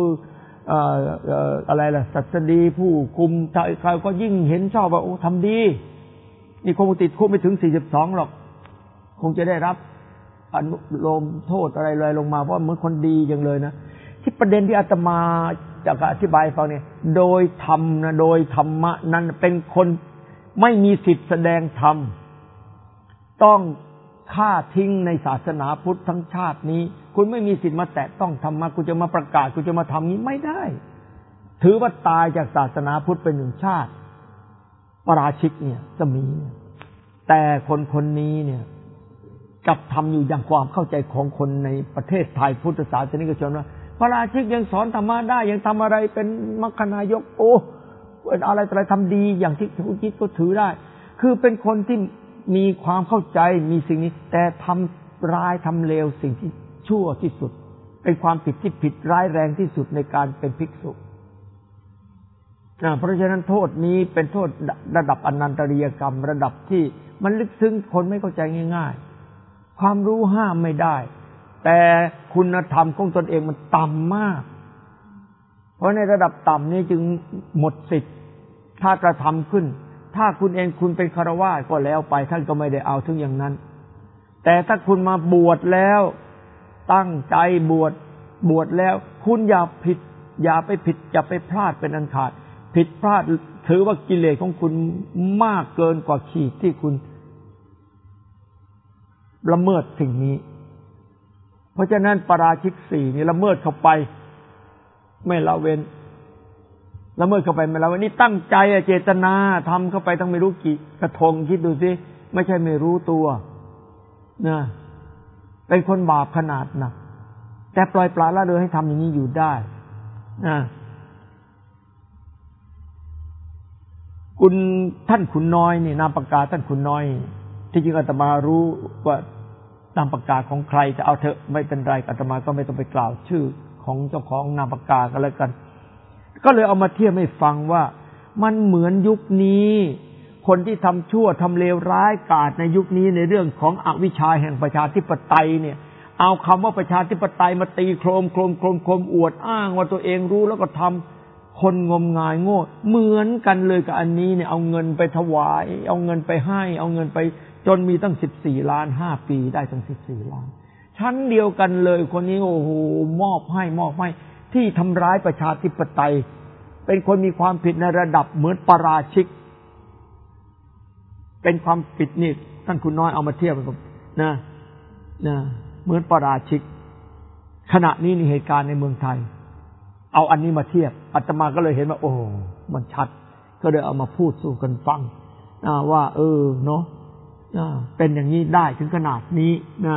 อะไรล่ะศัสดีผู้คุมใครก็ยิ่งเห็นชอบว่าทำดีนี่คงติดคุกไม่ถึง42หรอกคงจะได้รับอนุโลมโทษอะไรลงมาเพราะเหมือนคนดีจังเลยนะที่ประเด็นที่อาตมาจะอธิบายฟังเนี่ยโดยธรรมนะโดยธรรมะนั้นเป็นคนไม่มีสิทธิ์แสดงธรรมต้องฆ่าทิ้งในศาสนาพุทธทั้งชาตินี้คุณไม่มีสิทธิ์มาแตะต้องธรรมะคุณจะมาประกาศคุณจะมาทำนี้ไม่ได้ถือว่าตายจากศาสนาพุทธเป็นหนึ่งชาติปราชิกเนี่ยจะมีแต่คนนี้เนี่ยกลับทำอยู่อย่างความเข้าใจของคนในประเทศไทยพุทธศาสนิกชนว่าปราชิกยังสอนธรรมะได้ยังทำอะไรเป็นมรรคนายกโอ้อะไรทำดีอย่างที่ผู้คิดก็ถือได้คือเป็นคนที่มีความเข้าใจมีสิ่งนี้แต่ทำร้ายทำเลวสิ่งที่ชั่วที่สุดเป็นความผิดที่ผิดร้ายแรงที่สุดในการเป็นภิกษุเพราะฉะนั้นโทษนี้เป็นโทษระดับอนันตริยกรรมระดับที่มันลึกซึ้งคนไม่เข้าใจง่ายๆความรู้ห้ามไม่ได้แต่คุณธรรมของตนเองมันต่ำมากเพราะในระดับต่ำนี้จึงหมดสิทธิ์ถ้ากระทำขึ้นถ้าคุณเองคุณเป็นฆราวาสก็แล้วไปท่านก็ไม่ได้เอาถึงอย่างนั้นแต่ถ้าคุณมาบวชแล้วตั้งใจบวชแล้วคุณอย่าผิดอย่าไปผิดอย่าไปพลาดเป็นอันขาดผิดพลาดถือว่ากิเลสของคุณมากเกินกว่าขีดที่คุณละเมิดสิ่งนี้เพราะฉะนั้นปาราชิกสี่นี่ละเมิดเข้าไปไม่ละเว้นละเมิดเข้าไปไม่ละเว้นนี่ตั้งใจเจตนาทำเข้าไปตั้งไม่รู้กี่กระทงคิดดูสิไม่ใช่ไม่รู้ตัวนะเป็นคนบาปขนาดหนักแต่ปล่อยปละละเลยให้ทำอย่างนี้อยู่ได้นะท่านขุนน้อยนี่นามปากกาท่านขุนน้อยที่จริงอาตมารู้ว่านามปากกาของใครจะเอาเถอะไม่เป็นไรอาตมาก็ไม่ต้องไปกล่าวชื่อของเจ้าของนามปากกาก็แล้วกันก็เลยเอามาเทียบให้ฟังว่ามันเหมือนยุคนี้คนที่ทำชั่วทำเลวร้ายกาจในยุคนี้ในเรื่องของอวิชชาแห่งประชาธิปไตยเนี่ยเอาคำว่าประชาธิปไตยมาตีโครมอวดอ้างว่าตัวเองรู้แล้วก็ทำคนงมงายโง่เหมือนกันเลยกับอันนี้เนี่ยเอาเงินไปถวายเอาเงินไปให้เอาเงินไปจนมีตั้ง14 ล้าน5 ปีได้ตั้ง14 ล้านชั้นเดียวกันเลยคนนี้โอ้โหมอบให้ที่ทำร้ายประชาธิปไตยเป็นคนมีความผิดในระดับเหมือนปาราชิกเป็นความผิดนี่ท่านคุณน้อยเอามาเทียบกันนะเหมือนปาราชิกขณะนี้ในเหตุการณ์ในเมืองไทยเอาอันนี้มาเทียบอาตมาก็เลยเห็นว่าโอ้มันชัดก็เลยเอามาพูดสู่กันฟังว่าเนาะเป็นอย่างนี้ได้ถึงขนาดนี้นะ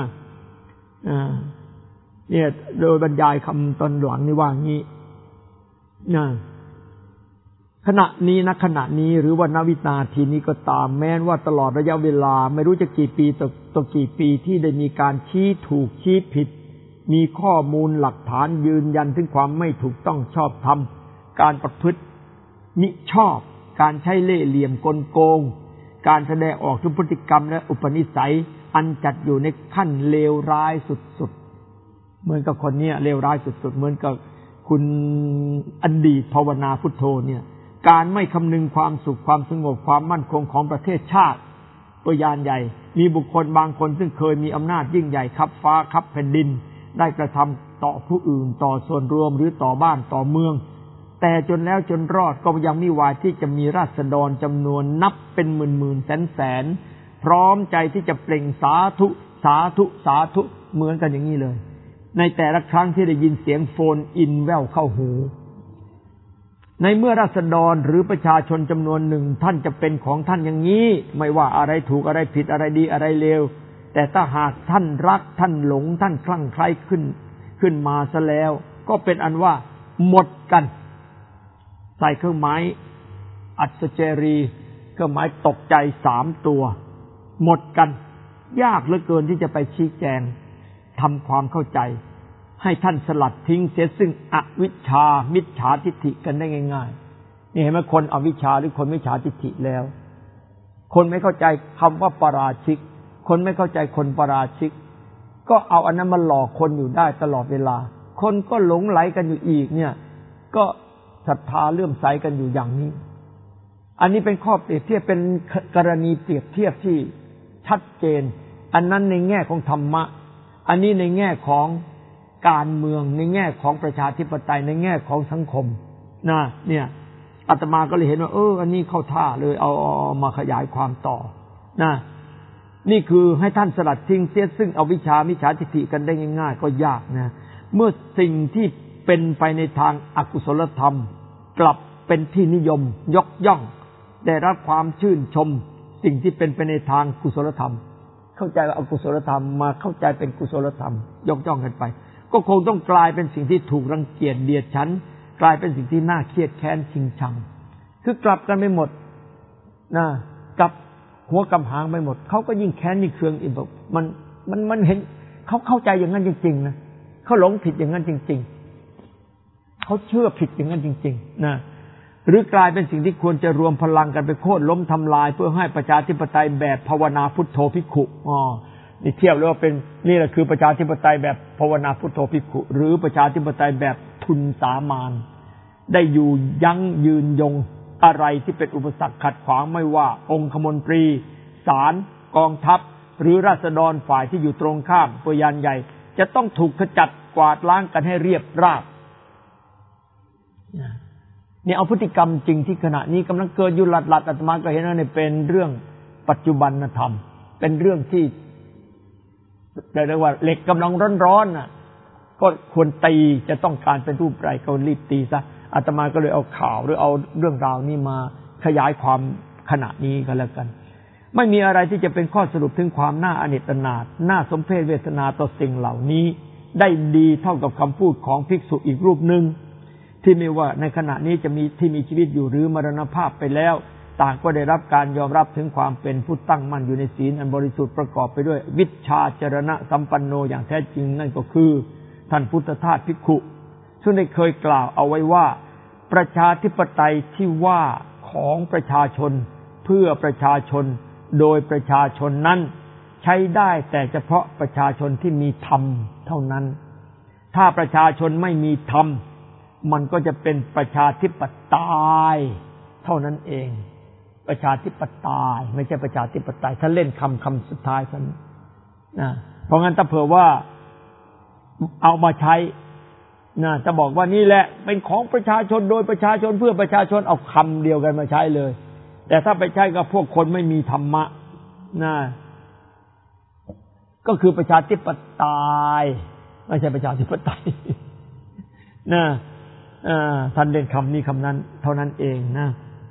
เนี่ยโดยบรรยายคำตอนหลังนี่ว่างี้นะขณะนี้หรือว่าณวินาทีนี้ก็ตามแม้ว่าตลอดระยะเวลาไม่รู้จะกี่ปีต่อกี่ปีที่ได้มีการชี้ถูกชี้ผิดมีข้อมูลหลักฐานยืนยันถึงความไม่ถูกต้องชอบธรรมการประพฤติมิชอบการใช้เล่ห์เหลี่ยมกลโกงการแสดงออกถึงพฤติกรรมและอุปนิสัยอันจัดอยู่ในขั้นเลวร้ายสุดๆเหมือนกับคนนี้เลวร้ายสุดๆเหมือนกับคุณอดีตภาวนาพุทโธเนี่ยการไม่คำนึงความสุขความสงบความมั่นคงของประเทศชาติตัวอย่างใหญ่มีบุคคลบางคนซึ่งเคยมีอำนาจยิ่งใหญ่คับฟ้าคับแผ่นดินได้กระทำต่อผู้อื่นต่อส่วนรวมหรือต่อบ้านต่อเมืองแต่จนแล้วจนรอดก็ยังมิวายที่จะมีราษฎรจำนวนนับเป็นหมื่นแสนพร้อมใจที่จะเปล่งสาธุเหมือนกันอย่างนี้เลยในแต่ละครั้งที่ได้ยินเสียงโฟนอินแว่วเข้าหูในเมื่อราษฎรหรือประชาชนจำนวนหนึ่งท่านจะเป็นของท่านอย่างนี้ไม่ว่าอะไรถูกอะไรผิดอะไรดีอะไรเลวแต่ถ้าหากท่านรักท่านหลงท่านคลั่งไคล้ขึ้นมาซะแล้วก็เป็นอันว่าหมดกันใส่เครื่องหมายอัศเจรีเครื่องหมายตกใจ3 ตัวหมดกันยากเหลือเกินที่จะไปชี้แจงทำความเข้าใจให้ท่านสลัดทิ้งเสียซึ่งอวิชชามิจฉาทิฏฐิกันได้ง่ายๆนี่เห็นไหมคนอวิชชาหรือคนมิจฉาทิฏฐิแล้วคนไม่เข้าใจคำว่าปาราชิกคนไม่เข้าใจคนปาราชิกก็เอาอันนั้นมาหลอกคนอยู่ได้ตลอดเวลาคนก็หลงไหลกันอยู่อีกเนี่ยก็ศรัทธาเลื่อมใสกันอยู่อย่างนี้อันนี้เป็นข้อเปรียบเทียบเป็นกรณีเปรียบเทียบที่ชัดเจนอันนั้นในแง่ของธรรมะอันนี้ในแง่ของการเมืองในแง่ของประชาธิปไตยในแง่ของสังคมนะเนี่ยอาตมาก็เลยเห็นว่าอันนี้เข้าท่าเลยเอามาขยายความต่อนะนี่คือให้ท่านสลัดทิ้งเสียซึ่งเอาวิชามิจฉาทิฏฐิกันได้ง่ายๆก็ยากนะเมื่อสิ่งที่เป็นไปในทางอกุศลธรรมกลับเป็นที่นิยมยกย่องได้รับความชื่นชมสิ่งที่เป็นไปในทางกุศลธรรมเข้าใจว่าอกุศลธรรมมาเข้าใจเป็นกุศลธรรมยกย่องกันไปก็คงต้องกลายเป็นสิ่งที่ถูกรังเกียจเดียดฉันกลายเป็นสิ่งที่น่าเครียดแค้นชิงชังคือกลับกันไปหมดนะกับหัวกำหางไปหมดเขาก็ยิ่งแค้นยิ่งเคืองอีกแบบมันเห็นเขาเข้าใจอย่างนั้นจริงๆนะเขาหลงผิดอย่างนั้นจริงๆเขาเชื่อผิดอย่างนั้นจริงๆนะหรือกลายเป็นสิ่งที่ควรจะรวมพลังกันไปโค่นล้มทำลายเพื่อให้ประชาธิปไตยแบบภาวนาพุทโธภิกขุนี่เทียบเลยว่าเป็นนี่แหละคือประชาธิปไตยแบบภาวนาพุทโธภิกขุหรือประชาธิปไตยแบบทุนสามานได้อยู่ยั้งยืนยงอะไรที่เป็นอุปสรรคขัดขวางไม่ว่าองคมนตรีศาลกองทัพหรือราษฎรฝ่ายที่อยู่ตรงข้ามพยานใหญ่จะต้องถูกขจัดกวาดล้างกันให้เรียบราบนี่เอาพฤติกรรมจริงที่ขณะนี้กำลังเกิดอยู่หลัดๆอาตมาก็เห็นว่านี่เป็นเรื่องปัจจุบันธรรมเป็นเรื่องที่เรียกว่าเหล็กกำลังร้อนๆน่ะก็ควรตีจะต้องการเป็นรูปไรก็รีบตีซะอาตมาก็เลยเอาข่าวหรือเอาเรื่องราวนี้มาขยายความขณะนี้ก็แล้วกันไม่มีอะไรที่จะเป็นข้อสรุปถึงความน่าอเนจนาถน่าสมเพชเวทนาต่อสิ่งเหล่านี้ได้ดีเท่ากับคำพูดของภิกษุอีกรูปหนึ่งที่ไม่ว่าในขณะนี้จะมีที่มีชีวิตอยู่หรือมรณภาพไปแล้วต่างก็ได้รับการยอมรับถึงความเป็นผู้ตั้งมั่นอยู่ในศีลอันบริสุทธิ์ประกอบไปด้วยวิชชาจรณะสัมปันโนอย่างแท้จริงนั่นก็คือท่านพุทธทาสภิกขุซึ่งได้เคยกล่าวเอาไว้ว่าประชาธิปไตยที่ว่าของประชาชนเพื่อประชาชนโดยประชาชนนั้นใช้ได้แต่เฉพาะประชาชนที่มีธรรมเท่านั้นถ้าประชาชนไม่มีธรรมมันก็จะเป็นประชาธิปไตยเท่านั้นเองประชาธิปไตยไม่ใช่ประชาธิปไตยถ้าเล่นคำสุดท้ายฉันนะเพราะงั้นถ้าเผื่อว่าเอามาใช้นะจะบอกว่านี่แหละเป็นของประชาชนโดยประชาชนเพื่อประชาชนเอาคำเดียวกันมาใช้เลยแต่ถ้าไปใช้กับพวกคนไม่มีธรรมะนะก็คือประชาธิปไตยไม่ใช่ประชาธิปไตยนะท่านเล่นคำนี้คำนั้นเท่านั้นเองนะ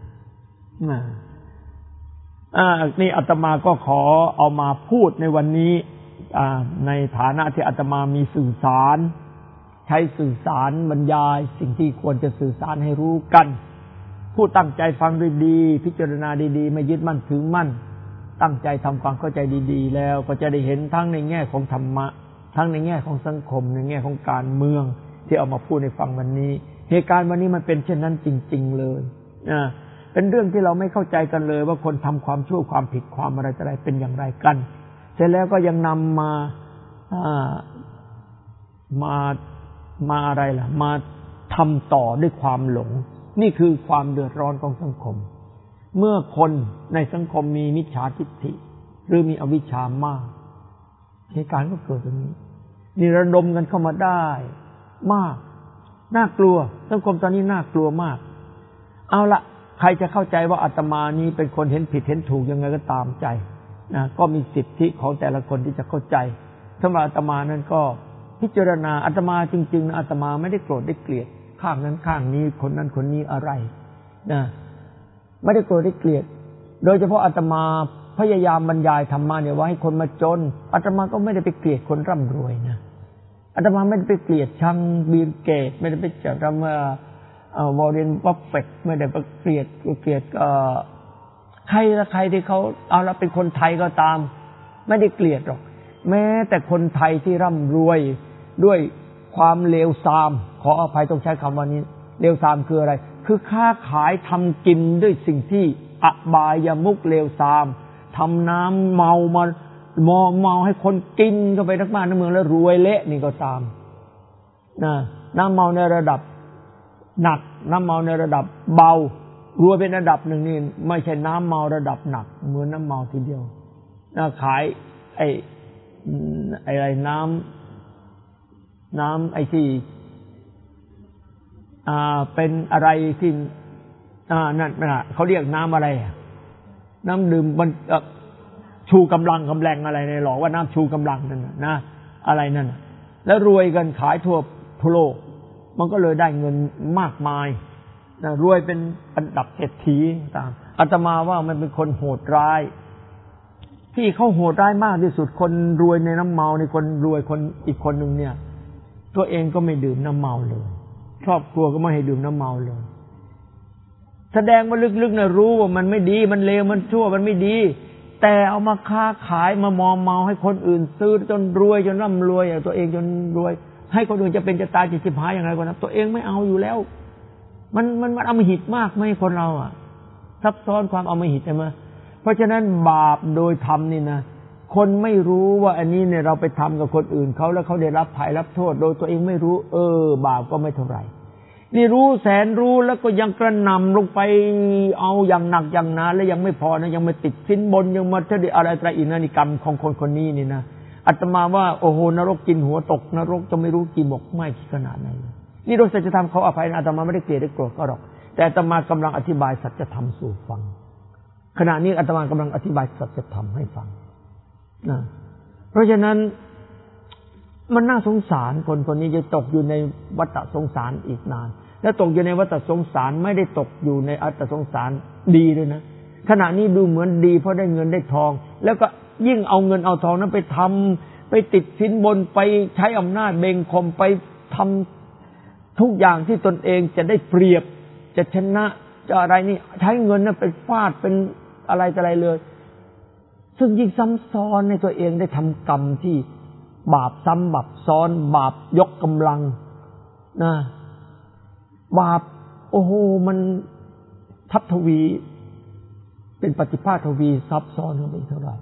นี่อาตมาก็ขอเอามาพูดในวันนี้ในฐานะที่อาตมามีสื่อสารใช้สื่อสารบรรยายสิ่งที่ควรจะสื่อสารให้รู้กันผู้ตั้งใจฟังด้วยดีพิจารณาดีๆไม่ยึดมั่นถือมั่นตั้งใจทำความเข้าใจดีๆแล้วก็จะได้เห็นทั้งในแง่ของธรรมะทั้งในแง่ของสังคมในแง่ของการเมืองที่เอามาพูดให้ฟังวันนี้เหตุการณ์วันนี้มันเป็นเช่นนั้นจริงๆเลยเป็นเรื่องที่เราไม่เข้าใจกันเลยว่าคนทำความชั่วความผิดความอะไรต่ออะไรเป็นอย่างไรกันเสร็จแล้วก็ยังนำมาอะไรล่ะมาทำต่อด้วยความหลงนี่คือความเดือดร้อนของสังคมเมื่อคนในสังคมมีมิจฉาทิฏฐิหรือมีอวิชชามากเหตุการณ์ก็เกิดแบบนี้นี่ระดมกันเข้ามาได้มากน่ากลัวสังคมตอนนี้น่ากลัวมากเอาละใครจะเข้าใจว่าอาตมานี้เป็นคนเห็นผิดเห็นถูกยังไงก็ตามใจนะก็มีสิทธิของแต่ละคนที่จะเข้าใจสำหรับอาตมานั้นก็พิจารณาอาตมาจริงๆนะอาตมาไม่ได้โกรธได้เกลียดข้างนั้นข้างนี้คนนั้นคนนี้อะไรนะไม่ได้โกรธได้เกลียดโดยเฉพาะอาตมาพยายามบรรยายธรรมะเนี่ยว่าให้คนมาจนอาตมาก็ไม่ได้ไปเกลียดคนร่ำรวยนะอาตมาไม่ได้ไปเกลียดชังบิลเกตไม่ได้ไปจัดว่าวอร์เรนบัฟเฟตต์ไม่ได้ไปเกลียดใครละใครที่เขาเอาละเป็นคนไทยก็ตามไม่ได้เกลียดหรอกแม้แต่คนไทยที่ร่ำรวยด้วยความเลวทรามขออภัยต้องใช้คำว่านี้เลวทรามคืออะไรคือค้าขายทำกินด้วยสิ่งที่อบายมุขเลวทรามทำน้ำเมามาเมาให้คนกินเข้าไปทั้งบ้านทั้งเมืองแล้วรวยเละนี่ก็ตามนะน้ำเมาในระดับหนักน้ำเมาในระดับเบารวยเป็นระดับหนึ่งนี่ไม่ใช่น้ำเมาระดับหนักเหมือนน้ำเมาทีเดียวขายอะไรน้น้ำไอ้ที่เป็นอะไรที่นั่นเขาเรียกน้ำอะไรน้ำดื่มมันชูกำลังอะไรในหลอกว่าน้ำชูกำลังนั่นนะอะไรนั่นแล้วรวยกันขายทั่วโลกมันก็เลยได้เงินมากมายนะรวยเป็นอันดับเศรษฐีตามอาตมาว่ามันเป็นคนโหดร้ายที่เขาโหดร้ายมากที่สุดคนรวยในน้ำเมาในคนรวยคนอีกคนหนึ่งเนี่ยตัวเองก็ไม่ดื่มน้ำเมาเลยครอบครัวก็ไม่ให้ดื่มน้ำเมาเลยแสดงว่าลึกๆนะรู้ว่ามันไม่ดีมันเลวมันชั่วมันไม่ดีแต่เอามาค้าขายมามอมเมาให้คนอื่นซื้อจนรวยจนร่ำรวยตัวเองจนรวยให้คนอื่นจะเป็นจะตายจะชิบหายอย่างไรก็ตามตัวเองไม่เอาอยู่แล้วมันอำมหิตมากไหมคนเราซับซ้อนความอำมหิตใช่ไหมเพราะฉะนั้นบาปโดยธรรมนี่นะคนไม่รู้ว่าอันนี้เนี่ยเราไปทำกับคนอื่นเขาแล้วเขาได้รับภัยรับโทษโดยตัวเองไม่รู้บาปก็ไม่เท่าไหร่นี่รู้แสนรู้แล้วก็ยังกระหน่ำลงไปเอาอย่างหนักอย่างหนาแล้วยังไม่พอนะยังไม่ติดสินบนยังมาจะได้อะไรอีกนะนี่กรรมของคนนี้นี่นะอาตมาว่าโอ้โหนรกกินหัวตกนรกจะไม่รู้กี่หมกไม่ขนาดไหนนี่โดยสัจธรรมเขาอภัยนะอาตมาไม่ได้เกลียดได้โกรธก็หรอกแต่อาตมากำลังอธิบายสัจธรรมสู่ฟังขณะนี้อาตมากำลังอธิบายสัจธรรมให้ฟังนะเพราะฉะนั้นมันน่าสงสารคนนี้จะตกอยู่ในวัฏสงสารอีกนานและตกอยู่ในวัฏสงสารไม่ได้ตกอยู่ในอัตสงสารดีด้วยนะขณะนี้ดูเหมือนดีเพราะได้เงินได้ทองแล้วก็ยิ่งเอาเงินเอาทองนั้นไปทำไปติดสินบนไปใช้อำนาจเบ่งข่มไปทำทุกอย่างที่ตนเองจะได้เปรียบจะชนะจะอะไรนี่ใช้เงินนั้นไปฟาดเป็นอะไรเลยซึ่งยิ่งซ้ำซ้อนในตัวเองได้ทำกรรมที่บาปซ้ำบาปซ้อนบาปยกกำลังนะบาปโอ้โหมันทับทวีเป็นปฏิภาคทวีซับซ้อนเข้าไปเท่าไหร่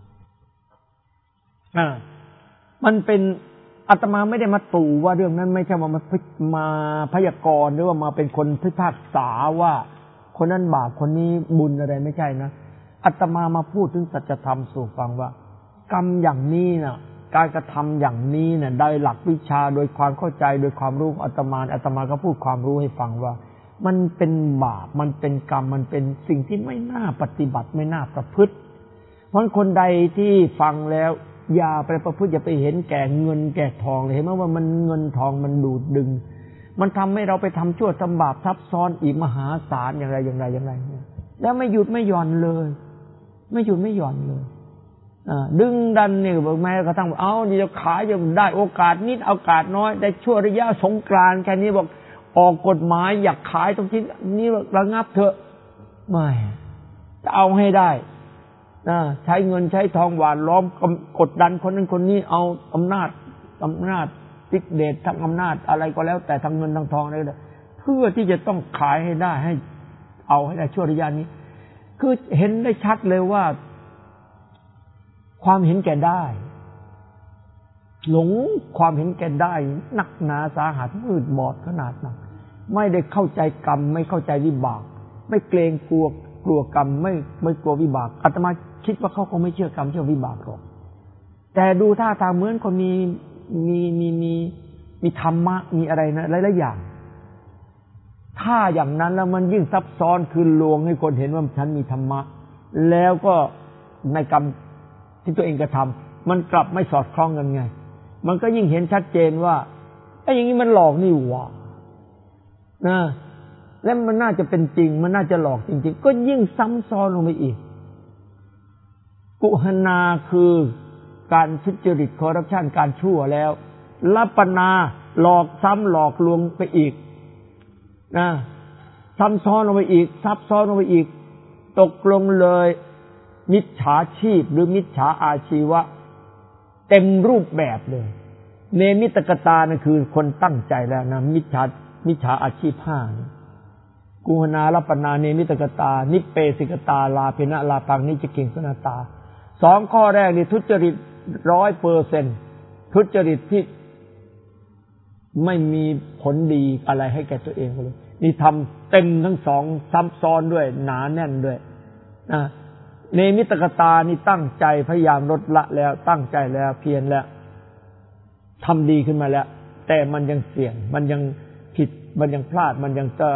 มันเป็นอาตมาไม่ได้มาตู่ว่าเรื่องนั้นไม่ใช่มาพยากรณ์หรือว่ามาเป็นคนพิพากษาว่าคนนั้นบาปคนนี้บุญอะไรไม่ใช่นะอาตมามาพูดถึงสัจธรรมสู่ฟังว่ากรรมอย่างนี้นะการกระทำอย่างนี้เนี่ยโดยหลักวิชาโดยความเข้าใจโดยความรู้ของอาตมาก็พูดความรู้ให้ฟังว่ามันเป็นบาปมันเป็นกรรมมันเป็นสิ่งที่ไม่น่าปฏิบัติไม่น่าประพฤติเพราะคนใดที่ฟังแล้วอย่าไปประพฤติอย่าไปเห็นแก่เงินแก่ทองเลยเห็นไหมว่ามันเงินทองมันดูดดึงมันทำให้เราไปทำชั่วทำบาปซับซ้อนอีกมหาศาลอย่างไรแล้วไม่หยุดไม่หย่อนเลยไม่หยุดไม่หย่อนเลยดึงดันเนี่ยบอกแม้กระทั่งเอานี่จะขายจะได้โอกาสนิดโอกาสน้อยได้ชั่วระยะสงกรานต์แค่นี้บอกออกกฎหมายอยากขายตรงที่นี่ระงับเถอะไม่จะเอาให้ได้ใช้เงินใช้ทองหวานล้อมกดดันคนนั้นคนนี้เอาอำนาจติ๊กเดชทั้งอำนาจอะไรก็แล้วแต่ทั้งเงินทั้งทองอะไรเลยเพื่อที่จะต้องขายให้ได้ให้เอาให้ได้ชั่วระยะนี้คือเห็นได้ชัดเลยว่าความเห็นแก่ได้หลงความเห็นแก่ได้หนักหนาสาหัสมืดบอดขนาดนั้นไม่ได้เข้าใจกรรมไม่เข้าใจวิบากไม่เกรงกลัวกรรมไม่กลัววิบากอาตมาคิดว่าเขาคงไม่เชื่อกรรมเชื่อวิบากหรอกแต่ดูท่าทางเหมือนคนมีธรรมะมีอะไรนะหลายๆอย่างถ้าอย่างนั้นแล้วมันยิ่งซับซ้อนคือลวงให้คนเห็นว่าฉันมีธรรมะแล้วก็ในกรรมที่ตัวเองกระทำมันกลับไม่สอดคล้องกันไงมันก็ยิ่งเห็นชัดเจนว่าไอ้อย่างนี้มันหลอกนี่หว่านะและมันน่าจะเป็นจริงมันน่าจะหลอกจริงๆก็ยิ่งซ้ำซ้อนลงไปอีกกุหนาคือการทุจริตคอร์รัปชันการชั่วแล้วลัปนาหลอกซ้ำหลอกลวงไปอีกนะซ้ำซ้อนลงไปอีกซับซ้อนลงไปอีกตกลงเลยมิจฉาชีพหรือมิจฉาอาชีวะเต็มรูปแบบเลยเนมิตกตานั่นคือคนตั้งใจแล้วนะมิจฉาอาชีพ5กุหนาลัปนาเนมิตกตานิเปสิกตาลาเพนะลาพังนิจกิงสนาตา2ข้อแรกนี่ทุจริต 100% ทุจริตที่ไม่มีผลดีอะไรให้แก่ตัวเองเลยนี่ทำเต็มทั้งสองซ้ำซ้อนด้วยหนาแน่นด้วยเนมิตกตานี่ตั้งใจพยายามลดละแล้วตั้งใจแล้วเพียรแล้วทำดีขึ้นมาแล้วแต่มันยังเสี่ยงมันยังผิดมันยังพลาดมันยังจะ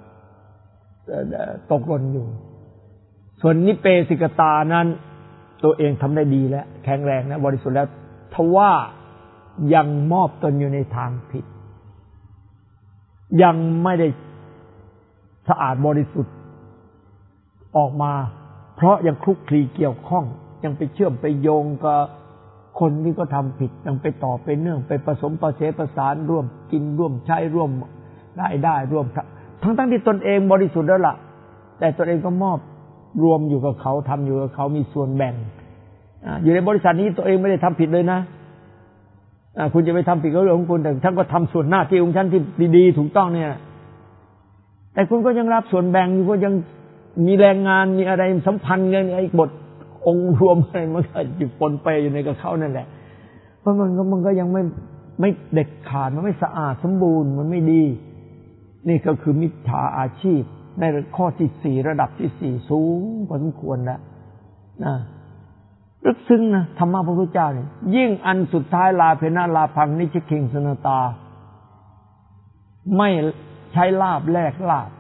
ตกหล่นอยู่ส่วนนิเปสิกตานั้นตัวเองทำได้ดีแล้วแข็งแรงนะบริสุทธิ์แล้วทว่ายังมอบตนอยู่ในทางผิดยังไม่ได้สะอาดบริสุทธิ์ออกมาเพราะยังคลุกคลีเกี่ยวข้องยังไปเชื่อมไปโยงกับคนที่ก็ทำผิดยังไปต่อไปเนื่องไปผสมประเสประสานร่วมกินร่วมใช้ร่วมได้ร่วมทั้งที่ตนเองบริสุทธิ์แล้วล่ะแต่ตนเองก็มอบรวมอยู่กับเขาทำอยู่กับเขามีส่วนแบ่งอยู่ในบริษัทนี้ตัวเองไม่ได้ทำผิดเลยนะคุณจะไปทำผิดก็เรื่องของคุณแต่ท่านก็ทำส่วนหน้าที่ของท่านที่ดีๆถูกต้องเนี่ยแต่คุณก็ยังรับส่วนแบ่งอยู่ก็ยังมีแรงงานมีอะไรสัมพันธ์กันไอ้บทองค์รวมอะไรมันก็อยู่ปนไปอยู่ในกับเขานั่นแหละเพราะมันก็ยังไม่เด็ดขาดมันไม่สะอาดสมบูรณ์มันไม่ดีนี่ก็คือมิจฉาอาชีพในข้อที่4ระดับที่4สูงพอสมควรแล้วนะลึกซึ้งนะธรรมะพระพุทธเจ้าเนี่ยยิ่งอันสุดท้ายลาเพนะลาพังนิชคิงสนตาไม่ใช้ลาภแลกลาภ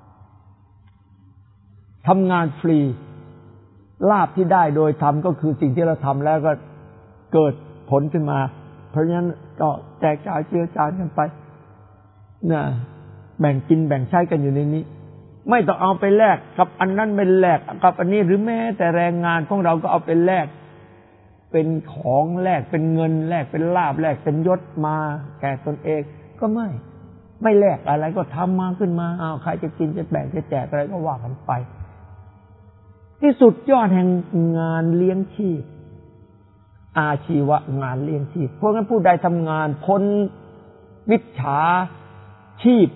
ทำงานฟรีลาภที่ได้โดยทำก็คือสิ่งที่เราทำแล้วก็เกิดผลขึ้นมาเพราะฉะนั้นก็แจกจ่ายเจือจานกันไปนะแบ่งกินแบ่งใช้กันอยู่ในนี้ไม่ต้องเอาไปแลกกับอันนั้นเป็นแลกกับอันนี้หรือแม้แต่แรงงานของเราก็เอาไปแลกเป็นของแลกเป็นเงินแลกเป็นลาภแลกเป็นยศมาแก่ตนเองก็ไม่แลกอะไรก็ทำมาขึ้นมาเอาใครจะกินจะแบ่งจะแจกอะไรก็ว่ากันไปที่สุดยอดแห่งงานเลี้ยงชีพอาชีวะงานเลี้ยงชีพเพราะงั้นผู้ใดทำงานพ้นวิชชาชีพ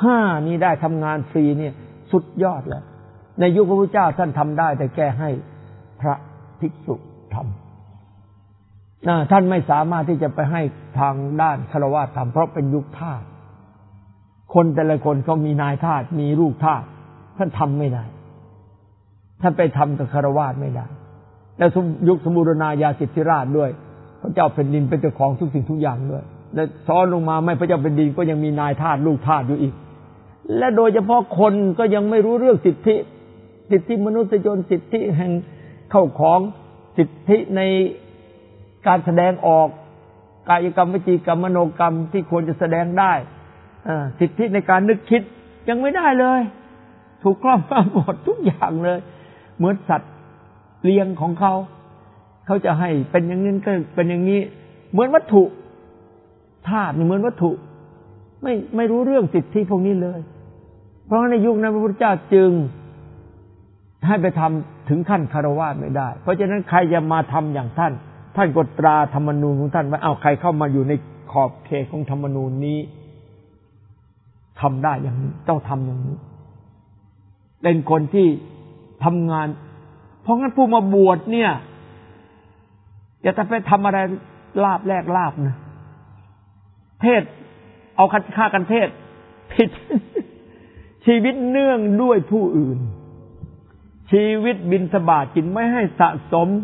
5นี้ได้ทำงานฟรีเนี่ยสุดยอดแล้วในยุคพระพุทธเจ้าท่านทำได้แต่แก้ให้พระภิกษุทำท่านไม่สามารถที่จะไปให้ทางด้านฆราวาสทำเพราะเป็นยุคทาสคนแต่ละคนเขามีนายทาสมีลูกทาสท่านทำไม่ได้ท่านไปทำกับฆราวาสไม่ได้แล้วยุคสมุรณาญาสิทธิราชด้วยพระเจ้าแผ่นดินเป็นเจ้าของทุกสิ่งทุกอย่างด้วยและซ้อนลงมาไม่พระเจ้าแผ่นดินก็ยังมีนายทาสลูกทาสอยู่อีกและโดยเฉพาะคนก็ยังไม่รู้เรื่องสิทธิมนุษยชนสิทธิแห่งเข้าของสิทธิในการแสดงออกกายกรรมวจีกรรมมโนกรรมที่ควรจะแสดงได้สิทธิในการนึกคิดยังไม่ได้เลยถูกครอบงำหมดทุกอย่างเลยเหมือนสัตว์เลี้ยงของเขาจะให้เป็นอย่างนี้ก็เป็นอย่างนี้เหมือนวัตถุธาตุเหมือนวัตถุไม่รู้เรื่องสิทธิพวกนี้เลยเพราะในยุคนั้นพระพุทธเจ้าจึงให้ไปทำถึงขั้นคฤหัสถ์ไม่ได้เพราะฉะนั้นใครจะมาทำอย่างท่านกดตราธรรมนูญของท่านไว้เอาใครเข้ามาอยู่ในขอบเขตของธรรมนูญนี้ทำได้อย่างนี้ต้องทำอย่างนี้เป็นคนที่ทำงานเพราะงั้นผู้มาบวชเนี่ยอย่าไปทำอะไรลาภแลกลาภนะเทศเอาค่ากันเทศผิด ชีวิตเนื่องด้วยผู้อื่นชีวิตบิณฑบาตกินไม่ให้สะสม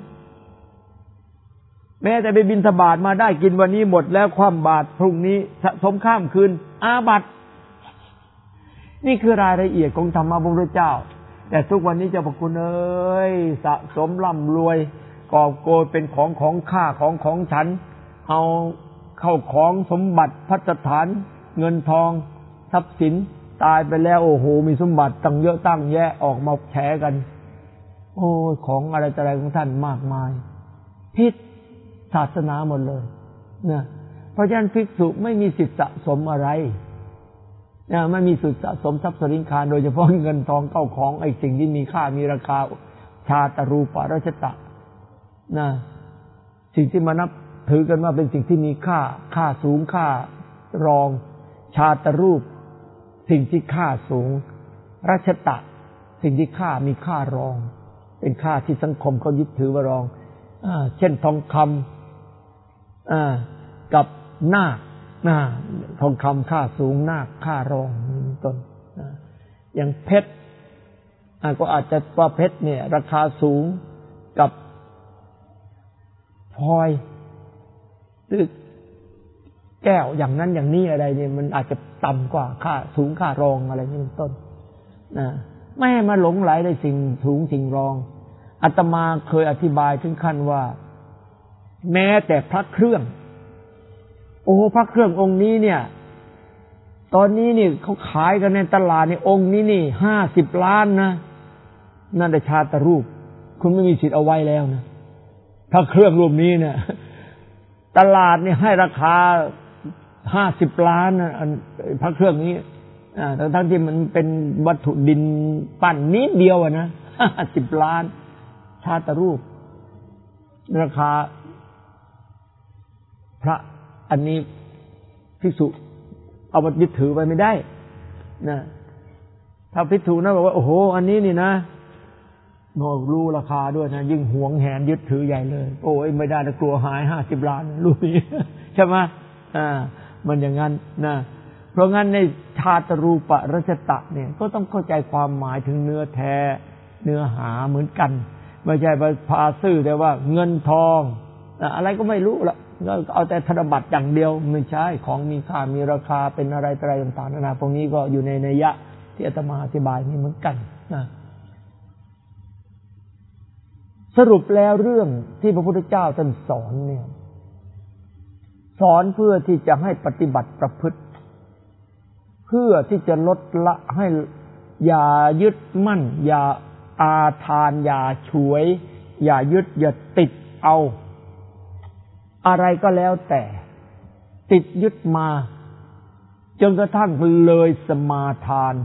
แม้แต่ไปบิณฑบาตมาได้กินวันนี้หมดแล้วความบาตรพรุ่งนี้สะสมข้ามคืนอาบัตินี่คือรายละเอียดของธรรมะพระพุทธเจ้าแต่ทุกวันนี้เจ้าพระคุณเอ้ยสะสมร่ำรวยกอบโกยเป็นของข้าของฉันเอาเข้าของสมบัติภัสถานเงินทองทรัพย์สินตายไปแล้วโอ้โหมีสมบัติตั้งเยอะตั้งแยะออกมาแฉกันโอ้ของอะไรต่ออะไรของท่านมากมายผิดศาสนาหมดเลยนะเพราะฉะนั้นภิกษุไม่มีสิทธิ์สะสมอะไรไม่มีสิทธิ์สะสมทรัพย์สินคารโดยเฉพาะเงินทองเข้าของไอ้สิ่งที่มีค่ามีราคาชาตรูปราชตะนะสิ่งที่มานับถือกันว่าเป็นสิ่งที่มีค่าสูงค่ารองชาตรูปสิ่งที่ค่าสูงราชตะสิ่งที่มีค่ารองเป็นค่าที่สังคมเขายึดถือว่ารองเช่นทองคำกับนาคทองคำค่าสูงนาคค่ารองต้นอย่างเพชรก็อาจจะว่าเพชรเนี่ยราคาสูงกับพลอยหรือแก้วอย่างนั้นอย่างนี้อะไรเนี่ยมันอาจจะต่ำกว่าค่าสูงค่ารองอะไรนี่เป็นต้นนะไม่ให้มาหลงไหลในสิ่งสูงสิ่งรองอาตมาเคยอธิบายถึงขั้นว่าแม้แต่พระเครื่องโอ้พระเครื่ององค์นี้เนี่ยตอนนี้นี่เขาขายกันในตลาดในองค์นี้นี่50 ล้านนะนั่นแต่ชาตรูปคุณไม่มีสิทธิ์เอาไว้แล้วนะพระเครื่องรูปนี้เนี่ยตลาดนี่ให้ราคา50 ล้านนะพระเครื่องนี้ทั้งที่มันเป็นวัตถุดินปั้นนิดเดียวนะ50 ล้านชาตรูปราคาพระอันนี้ภิกษุเอามายึดถือไว้ไม่ได้นะถ้าภิกษุนะบอกว่าโอ้โหอันนี้นี่นะโง่รู้ราคาด้วยนะยิ่งหวงแหนยึดถือใหญ่เลยโอ้ยไม่ได้นะกลัวหาย50 ล้านรู้นี้ใช่ไหมมันอย่างนั้นนะเพราะงั้นในชาตรูปรัชตะเนี่ยก็ต้องเข้าใจความหมายถึงเนื้อแท้เนื้อหาเหมือนกันไม่ใช่พาซื่อแต่ว่าเงินทองอะไรก็ไม่รู้ละเอาแต่ธนบัตรอย่างเดียวไม่ใช่ของมีค่ามีราคาเป็นอะไรต่างๆนานาพวกนี้ก็อยู่ในนัยยะที่อาตมาอธิบายนี่เหมือนกันนะสรุปแล้วเรื่องที่พระพุทธเจ้าท่านสอนเนี่ยสอนเพื่อที่จะให้ปฏิบัติประพฤติเพื่อที่จะลดละให้อย่ายึดมั่นอย่าอาทานอย่าฉวยอย่ายึดอย่าติดเอาอะไรก็แล้วแต่ติดยึดมาจนกระทั่งเลยสมาทาน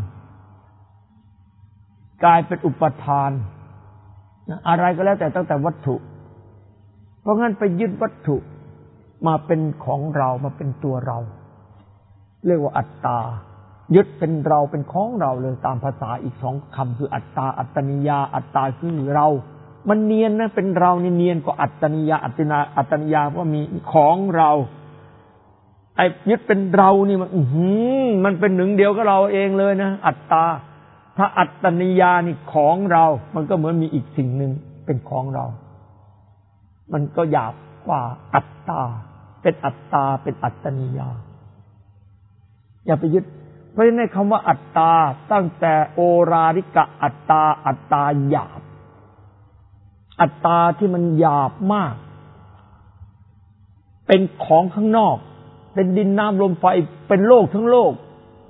กลายเป็นอุปทานอะไรก็แล้วแต่ตั้งแต่วัตถุเพราะงั้นไปยึดวัตถุมาเป็นของเรามาเป็นตัวเราเรียกว่าอัตตายึดเป็นเราเป็นของเราเลยตามภาษาอีก2 คำคืออัตตาอัตตนิยาอัตตาคือเรามันเนียนนะเป็นเรานี่เนียนกว่าอัตตนิยาอัตนิยาว่ามีของเราไอ้ยึดเป็นเรานี่มันเป็นหนึ่งเดียวกับเราเองเลยนะอัตตาถ้าอัตตนิยานี่ของเรามันก็เหมือนมีอีกสิ่งหนึ่งเป็นของเรามันก็หยาบกว่าอัตตาเป็นอัตตาเป็นอัตตนิยาอย่าไปยึดเพราะฉะนั้นคำว่าอัตตาตั้งแต่โอราริกะอัตตาอัตตาหยาบอัตตาที่มันหยาบมากเป็นของข้างนอกเป็นดินน้ำลมไฟเป็นโลกทั้งโลก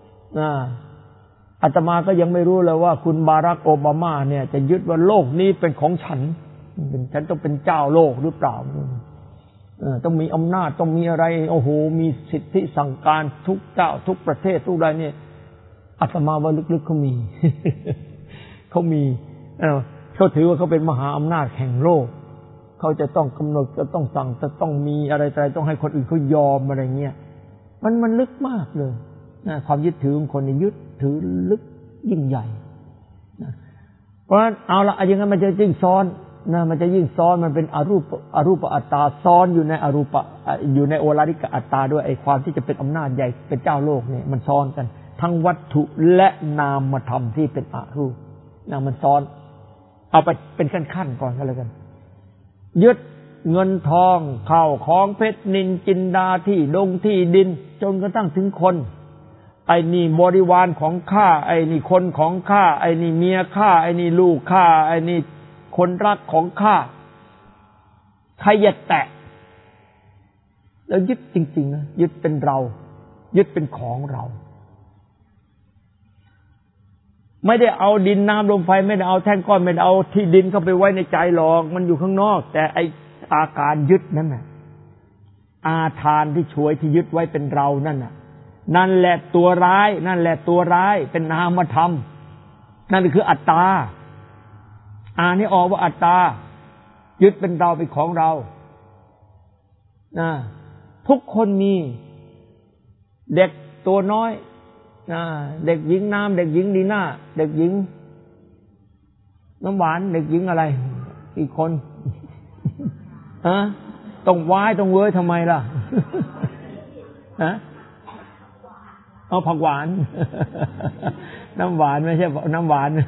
อาตมาก็ยังไม่รู้เลยว่าคุณบารักโอบามาเนี่ยจะยึดว่าโลกนี้เป็นของฉันต้องเป็นเจ้าโลกหรือเปล่าต้องมีอำนาจต้องมีอะไรโอ้โหมีสิทธิสั่งการทุกเจ้าทุกประเทศทุกอะไรเนี่ยอาตมาว่าลึกๆเขามีเขามีเขาถือว่าเขาเป็นมหาอำนาจแห่งโลกเขาจะต้องกำหนดจะต้องสั่งจะต้องมีอะไรต้องให้คนอื่นเขายอมอะไรเงี้ยมันลึกมากเลยความยึดถือของคนนี่ยึดถือลึกยิ่งใหญ่เพราะฉะนั้นเอาละอย่างนั้นมันจะยิ่งซ้อนมันจะยิ่งซ้อนมันเป็นอรูปอัตตาซ้อนอยู่ในอรูปอยู่ในโอราริกะอัตตาด้วยไอ้ความที่จะเป็นอำนาจใหญ่เป็นเจ้าโลกเนี่ยมันซ้อนกันทั้งวัตถุและนามธรรมที่เป็นอรูปมันซ้อนเอาไปเป็นขั้นๆก่อนก็แล้วกันยึดเงินทองข้าวของเพชรนินจินดาที่ดงที่ดินจนกระทั่งถึงคนไอ้นี่บริวารของข้าไอ้นี่คนของข้าไอ้นี่เมียข้าไอ้นี่ลูกข้าไอ้นี่คนรักของข้าใครอย่าแตะแล้วยึดจริงๆนะยึดเป็นเรายึดเป็นของเราไม่ได้เอาดินน้ำลมไฟไม่ได้เอาแท่งก้อนไม่ได้เอาที่ดินเข้าไปไว้ในใจหรอกมันอยู่ข้างนอกแต่ไอ้อาการยึดนั่นน่ะอาทานที่ช่วยที่ยึดไว้เป็นเรานั่นน่ะนั่นแหละตัวร้ายนั่นแหละตัวร้ายเป็นนามธรรมนั่นคืออัตตานี่ออกว่าอัตตายึดเป็นเราเป็นของเราทุกคนมีเด็กตัวน้อยเด็กหญิงน้ำเด็กหญิงดีน่าเด็กหญิงน้ำหวานเด็กหญิงอะไรอีกคนต้องว้ายต้องเว้ยทำไมล่ะเอาผักหวานน้ำหวานไม่ใช่น้ำหวาน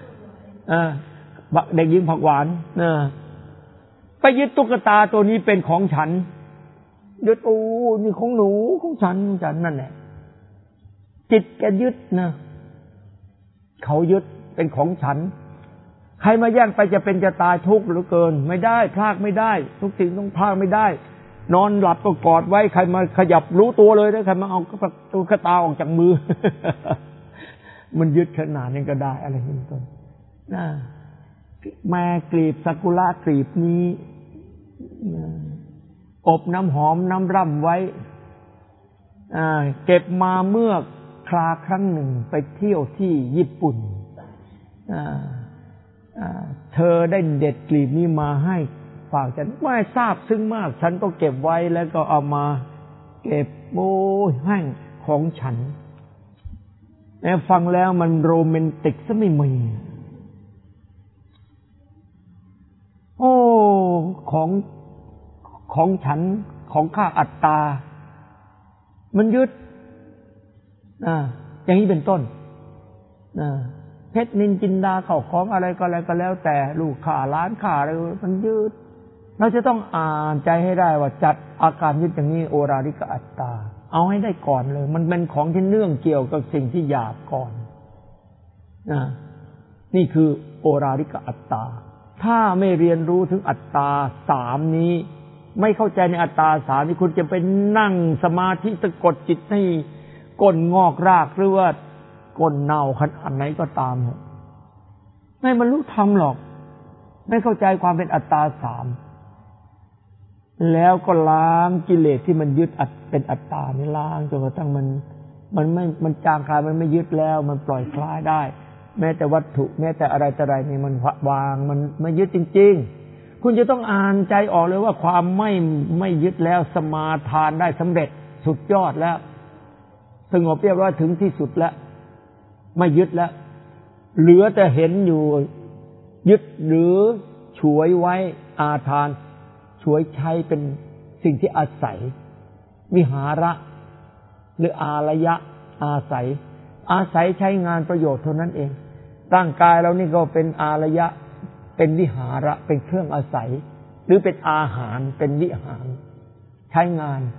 เด็กหญิงผักหวานไปยึดตุ๊กตาตัวนี้เป็นของฉันยึดโอ้นี่ของหนูของฉันนั่นแหละจิตแกยึดนะเขายึดเป็นของฉันใครมาแย่งไปจะเป็นจะตายทุกข์เหลือเกินไม่ได้พลากไม่ได้ทุกสิ่งต้องพลากไม่ได้นอนหลับก็กอดไว้ใครมาขยับรู้ตัวเลยนะใครมาเอาตุ๊กตาออกจากมือ มันยึดขนาดนี้ก็ได้อะไรเป็นต้นนะแม่กลีบซากุระกลีบนี้อบน้ำหอมน้ำร่ำไว้เก็บมาเมื่อคราครั้งหนึ่งไปเที่ยวที่ญี่ปุ่นเธอได้เด็ดกลีบนี้มาให้ฝากฉันไม่ทราบซึ้งมากฉันก็เก็บไว้แล้วก็เอามาเก็บโอ้แห้งของฉันแต่ฟังแล้วมันโรแมนติกซะไม่มีโอ้ของฉันของข้าอัตตามันยึดอย่างนี้เป็นต้นเพชรนินจินดาเข้าของอะไรก็แล้วแต่ลูกข่าล้านข่าอะไรมันยึดเราจะต้องอ่านใจให้ได้ว่าจัดอาการยึดอย่างนี้โอราริกอัตตาเอาให้ได้ก่อนเลยมันเป็นของที่เนื่องเกี่ยวกับสิ่งที่หยาบก่อนนี่คือโอราริกอัตตาถ้าไม่เรียนรู้ถึงอัตตาสามนี้ไม่เข้าใจในอัตตาสามนี้คุณจะไปนั่งสมาธิสะกดจิตให้ก้นงอกรากหรือว่าก้นเน่าขนาดไหนก็ตามไม่บรรลุธรรมหรอกไม่เข้าใจความเป็นอัตตาสามแล้วก็ล้างกิเลสที่มันยึดเป็นอัตตานี่ล้างจนกระทั่งมันจางคลายมันไม่ยึดแล้วมันปล่อยคลายได้แม้แต่วัตถุแม้แต่อะไรแต่ไรนี่มันวางมันไม่ยึดจริงๆคุณจะต้องอ่านใจออกเลยว่าความไม่ยึดแล้วสมาทานได้สำเร็จสุดยอดแล้วสงบเรียบร้อยถึงที่สุดแล้วไม่ยึดแล้วเหลือแต่เห็นอยู่ยึดหรือฉวยไว้อาทานฉวยใช้เป็นสิ่งที่อาศัยวิหาระหรืออารยะอาศัยใช้งานประโยชน์เท่านั้นเองร่างกายเรานี่ก็เป็นอารยะเป็นวิหาระเป็นเครื่องอาศัยหรือเป็นอาหารเป็นวิหารใช้งาน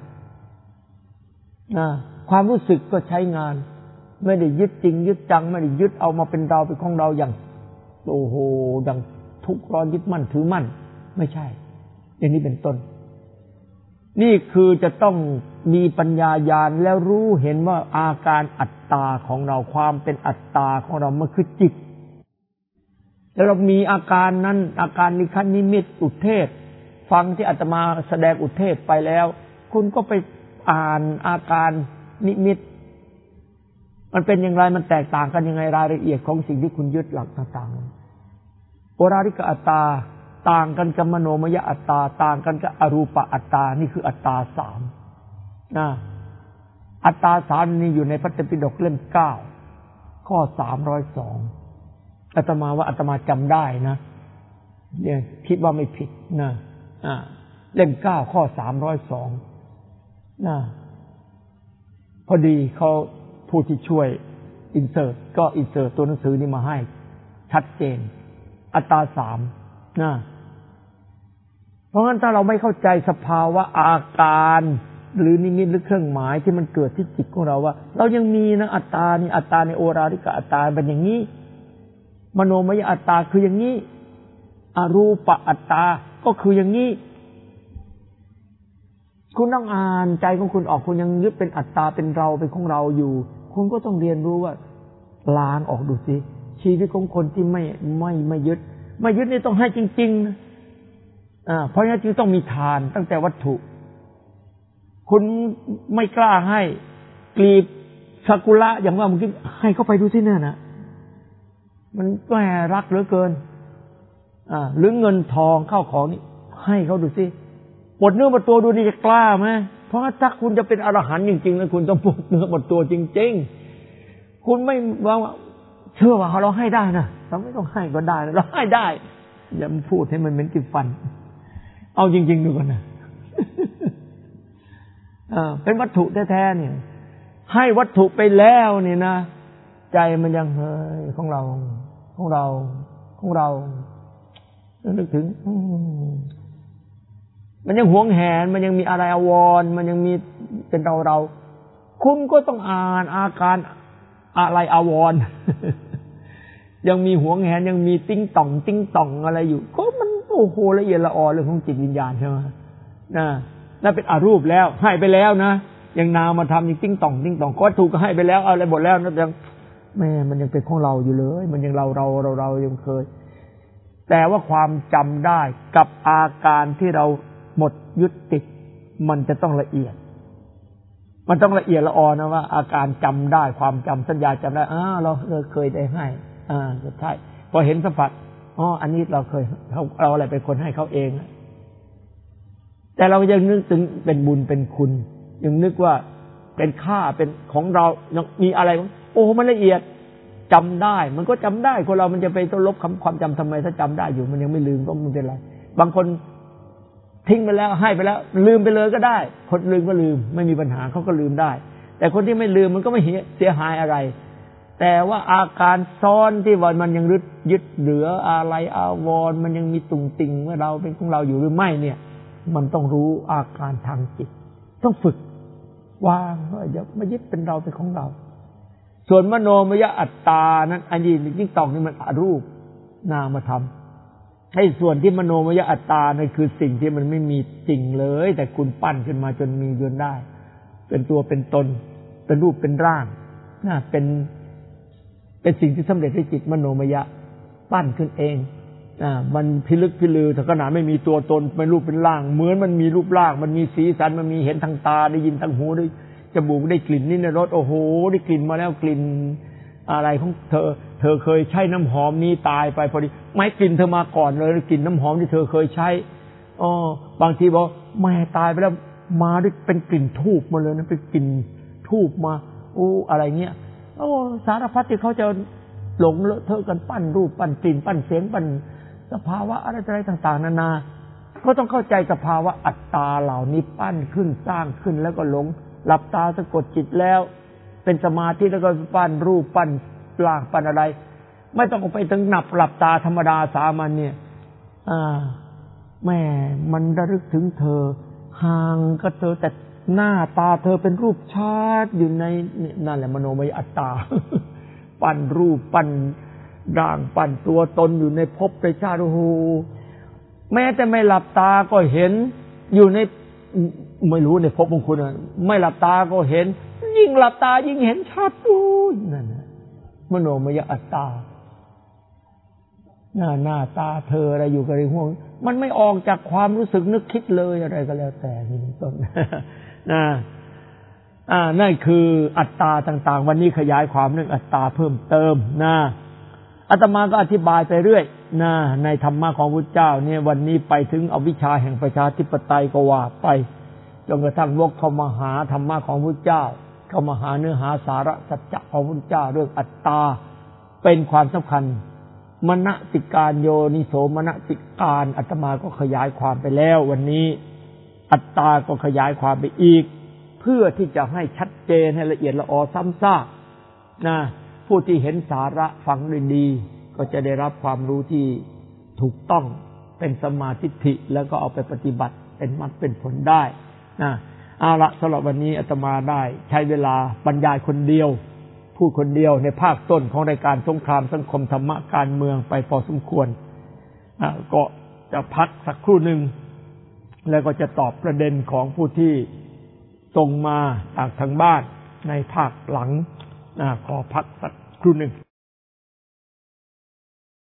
ความรู้สึกก็ใช้งานไม่ได้ยึดจริงยึดจังไม่ได้ยึดเอามาเป็นเราเป็นของเราอย่างโอ้โหอย่างทุกข์ร้อนยึดมั่นถือมั่นไม่ใช่อย่างนี้เป็นต้นนี่คือจะต้องมีปัญญาญาณแล้วรู้เห็นว่าอาการอัตตาของเราความเป็นอัตตาของเรามันคือจิตแล้วเรามีอาการนั้นอาการนิคันนิมิตอุเทศฟังที่อาตมาแสดงอุเทศไปแล้วคุณก็ไปอ่านอาการนิมิตมันเป็นอย่างไรมันแตกต่างกันยังไงรายละเอียดของสิ่งที่คุณยึดหลักต่างๆโอราริกอัตตาต่างกันกับมโนมยอัตตาต่างกันกับอรูปอัตตานี่คืออัตตาสามอัตตาสามนี่อยู่ในพระไตรปิฎกเล่ม9ข้อ302อาตมาว่าอาตมาจำได้นะเนี่ยคิดว่าไม่ผิดนะเล่ม9ข้อ302พอดีเขาผู้ที่ช่วยอินเสิร์ตก็อินเสิร์ตตัวหนังสือนี้มาให้ชัดเจนอัตตาสามเพราะงั้นถ้าเราไม่เข้าใจสภาวะอาการหรือนิมิตหรือเครื่องหมายที่มันเกิดที่จิตของเราว่าเรายังมีนะอัตตานี่อัตตาในโอราริกอัตตาเป็นอย่างนี้มโนมยอัตตาคืออย่างนี้อรูปอัตตาก็คืออย่างนี้คุณต้องอ่านใจของคุณออกคุณยังยึดเป็นอัตตาเป็นเราเป็นของเราอยู่คุณก็ต้องเรียนรู้ว่าล้างออกดูสิชีวิตของคนที่ไม่ยึดนี่ต้องให้จริงๆนะเพราะงั้นจึงต้องมีทานตั้งแต่วัตถุคุณไม่กล้าให้กลีบซากุระอย่างว่าเมื่อกี้ให้เข้าไปดูสิเนี่ยนะมันแหมรักเหลือเกินหรือเงินทองเข้าของนี่ให้เขาดูสิปลดเนื้อปลดตัวดูนี่จะกล้าไหมเพราะถ้าคุณจะเป็นอรหันต์จริงๆแล้วคุณต้องปลดเนื้อปลดตัวจริงๆคุณไม่ว่าเชื่อว่าเราให้ได้นะเราไม่ต้องให้ก็ได้เราให้ได้อย่ามาพูดให้มันเหม็นกินฟันเอาจริงๆดูก่อนนะเป็นวัตถุแท้ๆเนี่ยให้วัตถุไปแล้วนี่นะใจมันยังเฮ้ยของเรานึกถึงมันยังหวงแหนมันยังมีอะไรอาวรณ์มันยังมีเป็นเราคุณก็ต้องอ่านอาการอะไรอาวรณ์ ยังมีหวงแหนยังมีติ้งต่องอะไรอยู่ก็มันโอ้โหละเอียดละออเรื่องของจิตวิญญาณใช่ไหมนั่นเป็นอารูปแล้วให้ไปแล้วนะยังนามมาทำยังติ้งต่องก็ถูกก็ให้ไปแล้วเอาอะไรหมดแล้วนะยังแม่มันยังเป็นของเราอยู่เลยมันยังเรายังเคยแต่ว่าความจำได้กับอาการที่เราหมดยึดติดมันจะต้องละเอียดมันต้องละเอียดละออนะว่าอาการจำได้ความจำสัญญาจำได้เราเคยได้ให้ใช่พอเห็นสัมผัสอันนี้เราเคยเราอะไรเป็นคนให้เขาเองแต่เรายังนึกถึงเป็นบุญเป็นคุณยังนึกว่าเป็นค่าเป็นของเรายังมีอะไรโอ้มันละเอียดจำได้มันก็จำได้คนเรามันจะไปต้องลบความจำทำไมถ้าจำได้อยู่มันยังไม่ลืมก็ไม่เป็นไรบางคนทิ้งไปแล้วให้ไปแล้วลืมไปเลยก็ได้คนลืมก็ลืมไม่มีปัญหาเขาก็ลืมได้แต่คนที่ไม่ลืมมันก็ไม่เสียหายอะไรแต่ว่าอาการซ้อนที่ว่ามันยังยึดเหลืออะไรอาวรณ์มันยังมีตุ่งติ่งว่าเราเป็นของเราอยู่หรือไม่เนี่ยมันต้องรู้อาการทางจิตต้องฝึกวางอย่ามายึดเป็นเราเป็นของเราส่วนมโนมยอัตตานั้นอันนี้ยิ่งต้องนี่มันอรูปนามธรรมให้ส่วนที่มโนมยอัตตานั่นคือสิ่งที่มันไม่มีจริงเลยแต่คุณปั้นขึ้นมาจนมีจนได้เป็นตัวเป็นตนเป็นรูปเป็นร่างเป็นสิ่งที่สำเร็จด้วยจิตมโนมยะปั้นขึ้นเองมันพิลึกพิลือแต่ขนาดไม่มีตัวตนเป็นรูปเป็นร่างเหมือนมันมีรูปร่างมันมีสีสันมันมีเห็นทางตาได้ยินทางหูได้จมูกได้กลิ่นนี่ในรสโอ้โหได้กลิ่นมาแล้วกลิ่นอะไรของเธอเคยใช้น้ำหอมนี้ตายไปพอดีไม่กลิ่นเธอมาก่อนเลยกลิ่นน้ำหอมที่เธอเคยใช้บางทีบอกแม่ตายไปแล้วมาด้วยเป็นกลิ่นธูปมาเลยนะเป็นกลิ่นธูปมาอะไรเงี้ยสารพัดที่เขาจะหลงเลอะเทอะกันปั้นรูปปั้นกลิ่นปั้นเสียงปั้นสภาวะอะไรต่างๆนานาก็ต้องเข้าใจสภาวะอัตตาเหล่านี้ปั้นขึ้นสร้างขึ้นแล้วก็หลงหลับตาสะกดจิตแล้วเป็นสมาธิแล้วก็ปั้นรูปปั้นร่างปั้นอะไรไม่ต้องไปถึงหลับตาธรรมดาสามัญเนี่ยแม่มันระลึกถึงเธอห่างก็เธอแต่หน้าตาเธอเป็นรูปชาติอยู่ในนั่นแหละมโนมยอัตตา ปั้นรูปปั้นร่างปั้นตัวตนอยู่ในภพในชาติโอ้โหแม้แต่ไม่หลับตาก็เห็นอยู่ในไม่รู้ในภพของคุณไม่หลับตาก็เห็นยิ่งหลับตายิ่งเห็นชัดนั่นนะมโนมยอัตตาหน้าตาเธออะไรอยู่กับในห่วงมันไม่ออกจากความรู้สึกนึกคิดเลยอะไรก็แล้วแต่นี่เป็นต้นนั่นคืออัตตาต่างๆวันนี้ขยายความเรื่องอัตตาเพิ่มเติมอาตมาก็อธิบายไปเรื่อยในธรรมะของพุทธเจ้าเนี่ยวันนี้ไปถึงอวิชชาแห่งประชาธิปไตยก็ว่าไปจนกระทั่งวกเข้ามาหาธรรมะของพุทธเจ้าเข้ามาหาเนื้อหาสาระสัจจะของพุทธเจ้าเรื่องอัตตาเป็นความสำคัญมนสิการโยนิโสมนสิการอาตมาก็ขยายความไปแล้ววันนี้อัตตาก็ขยายความไปอีกเพื่อที่จะให้ชัดเจนให้ละเอียดละออซ้ำซากผู้ที่เห็นสาระฟังได้ดีก็จะได้รับความรู้ที่ถูกต้องเป็นสัมมาทิฏฐิแล้วก็เอาไปปฏิบัติเป็นมรรคเป็นผลได้เอาละสำหรับวันนี้อาตมาได้ใช้เวลาบรรยายคนเดียวพูดคนเดียวในภาคต้นของรายการสงครามสังคมธรรมะการเมืองไปพอสมควรก็จะพักสักครู่หนึ่งแล้วก็จะตอบประเด็นของผู้ที่ส่งมาจากทางบ้านในภาคหลังขอพักสักครู่หนึ่ง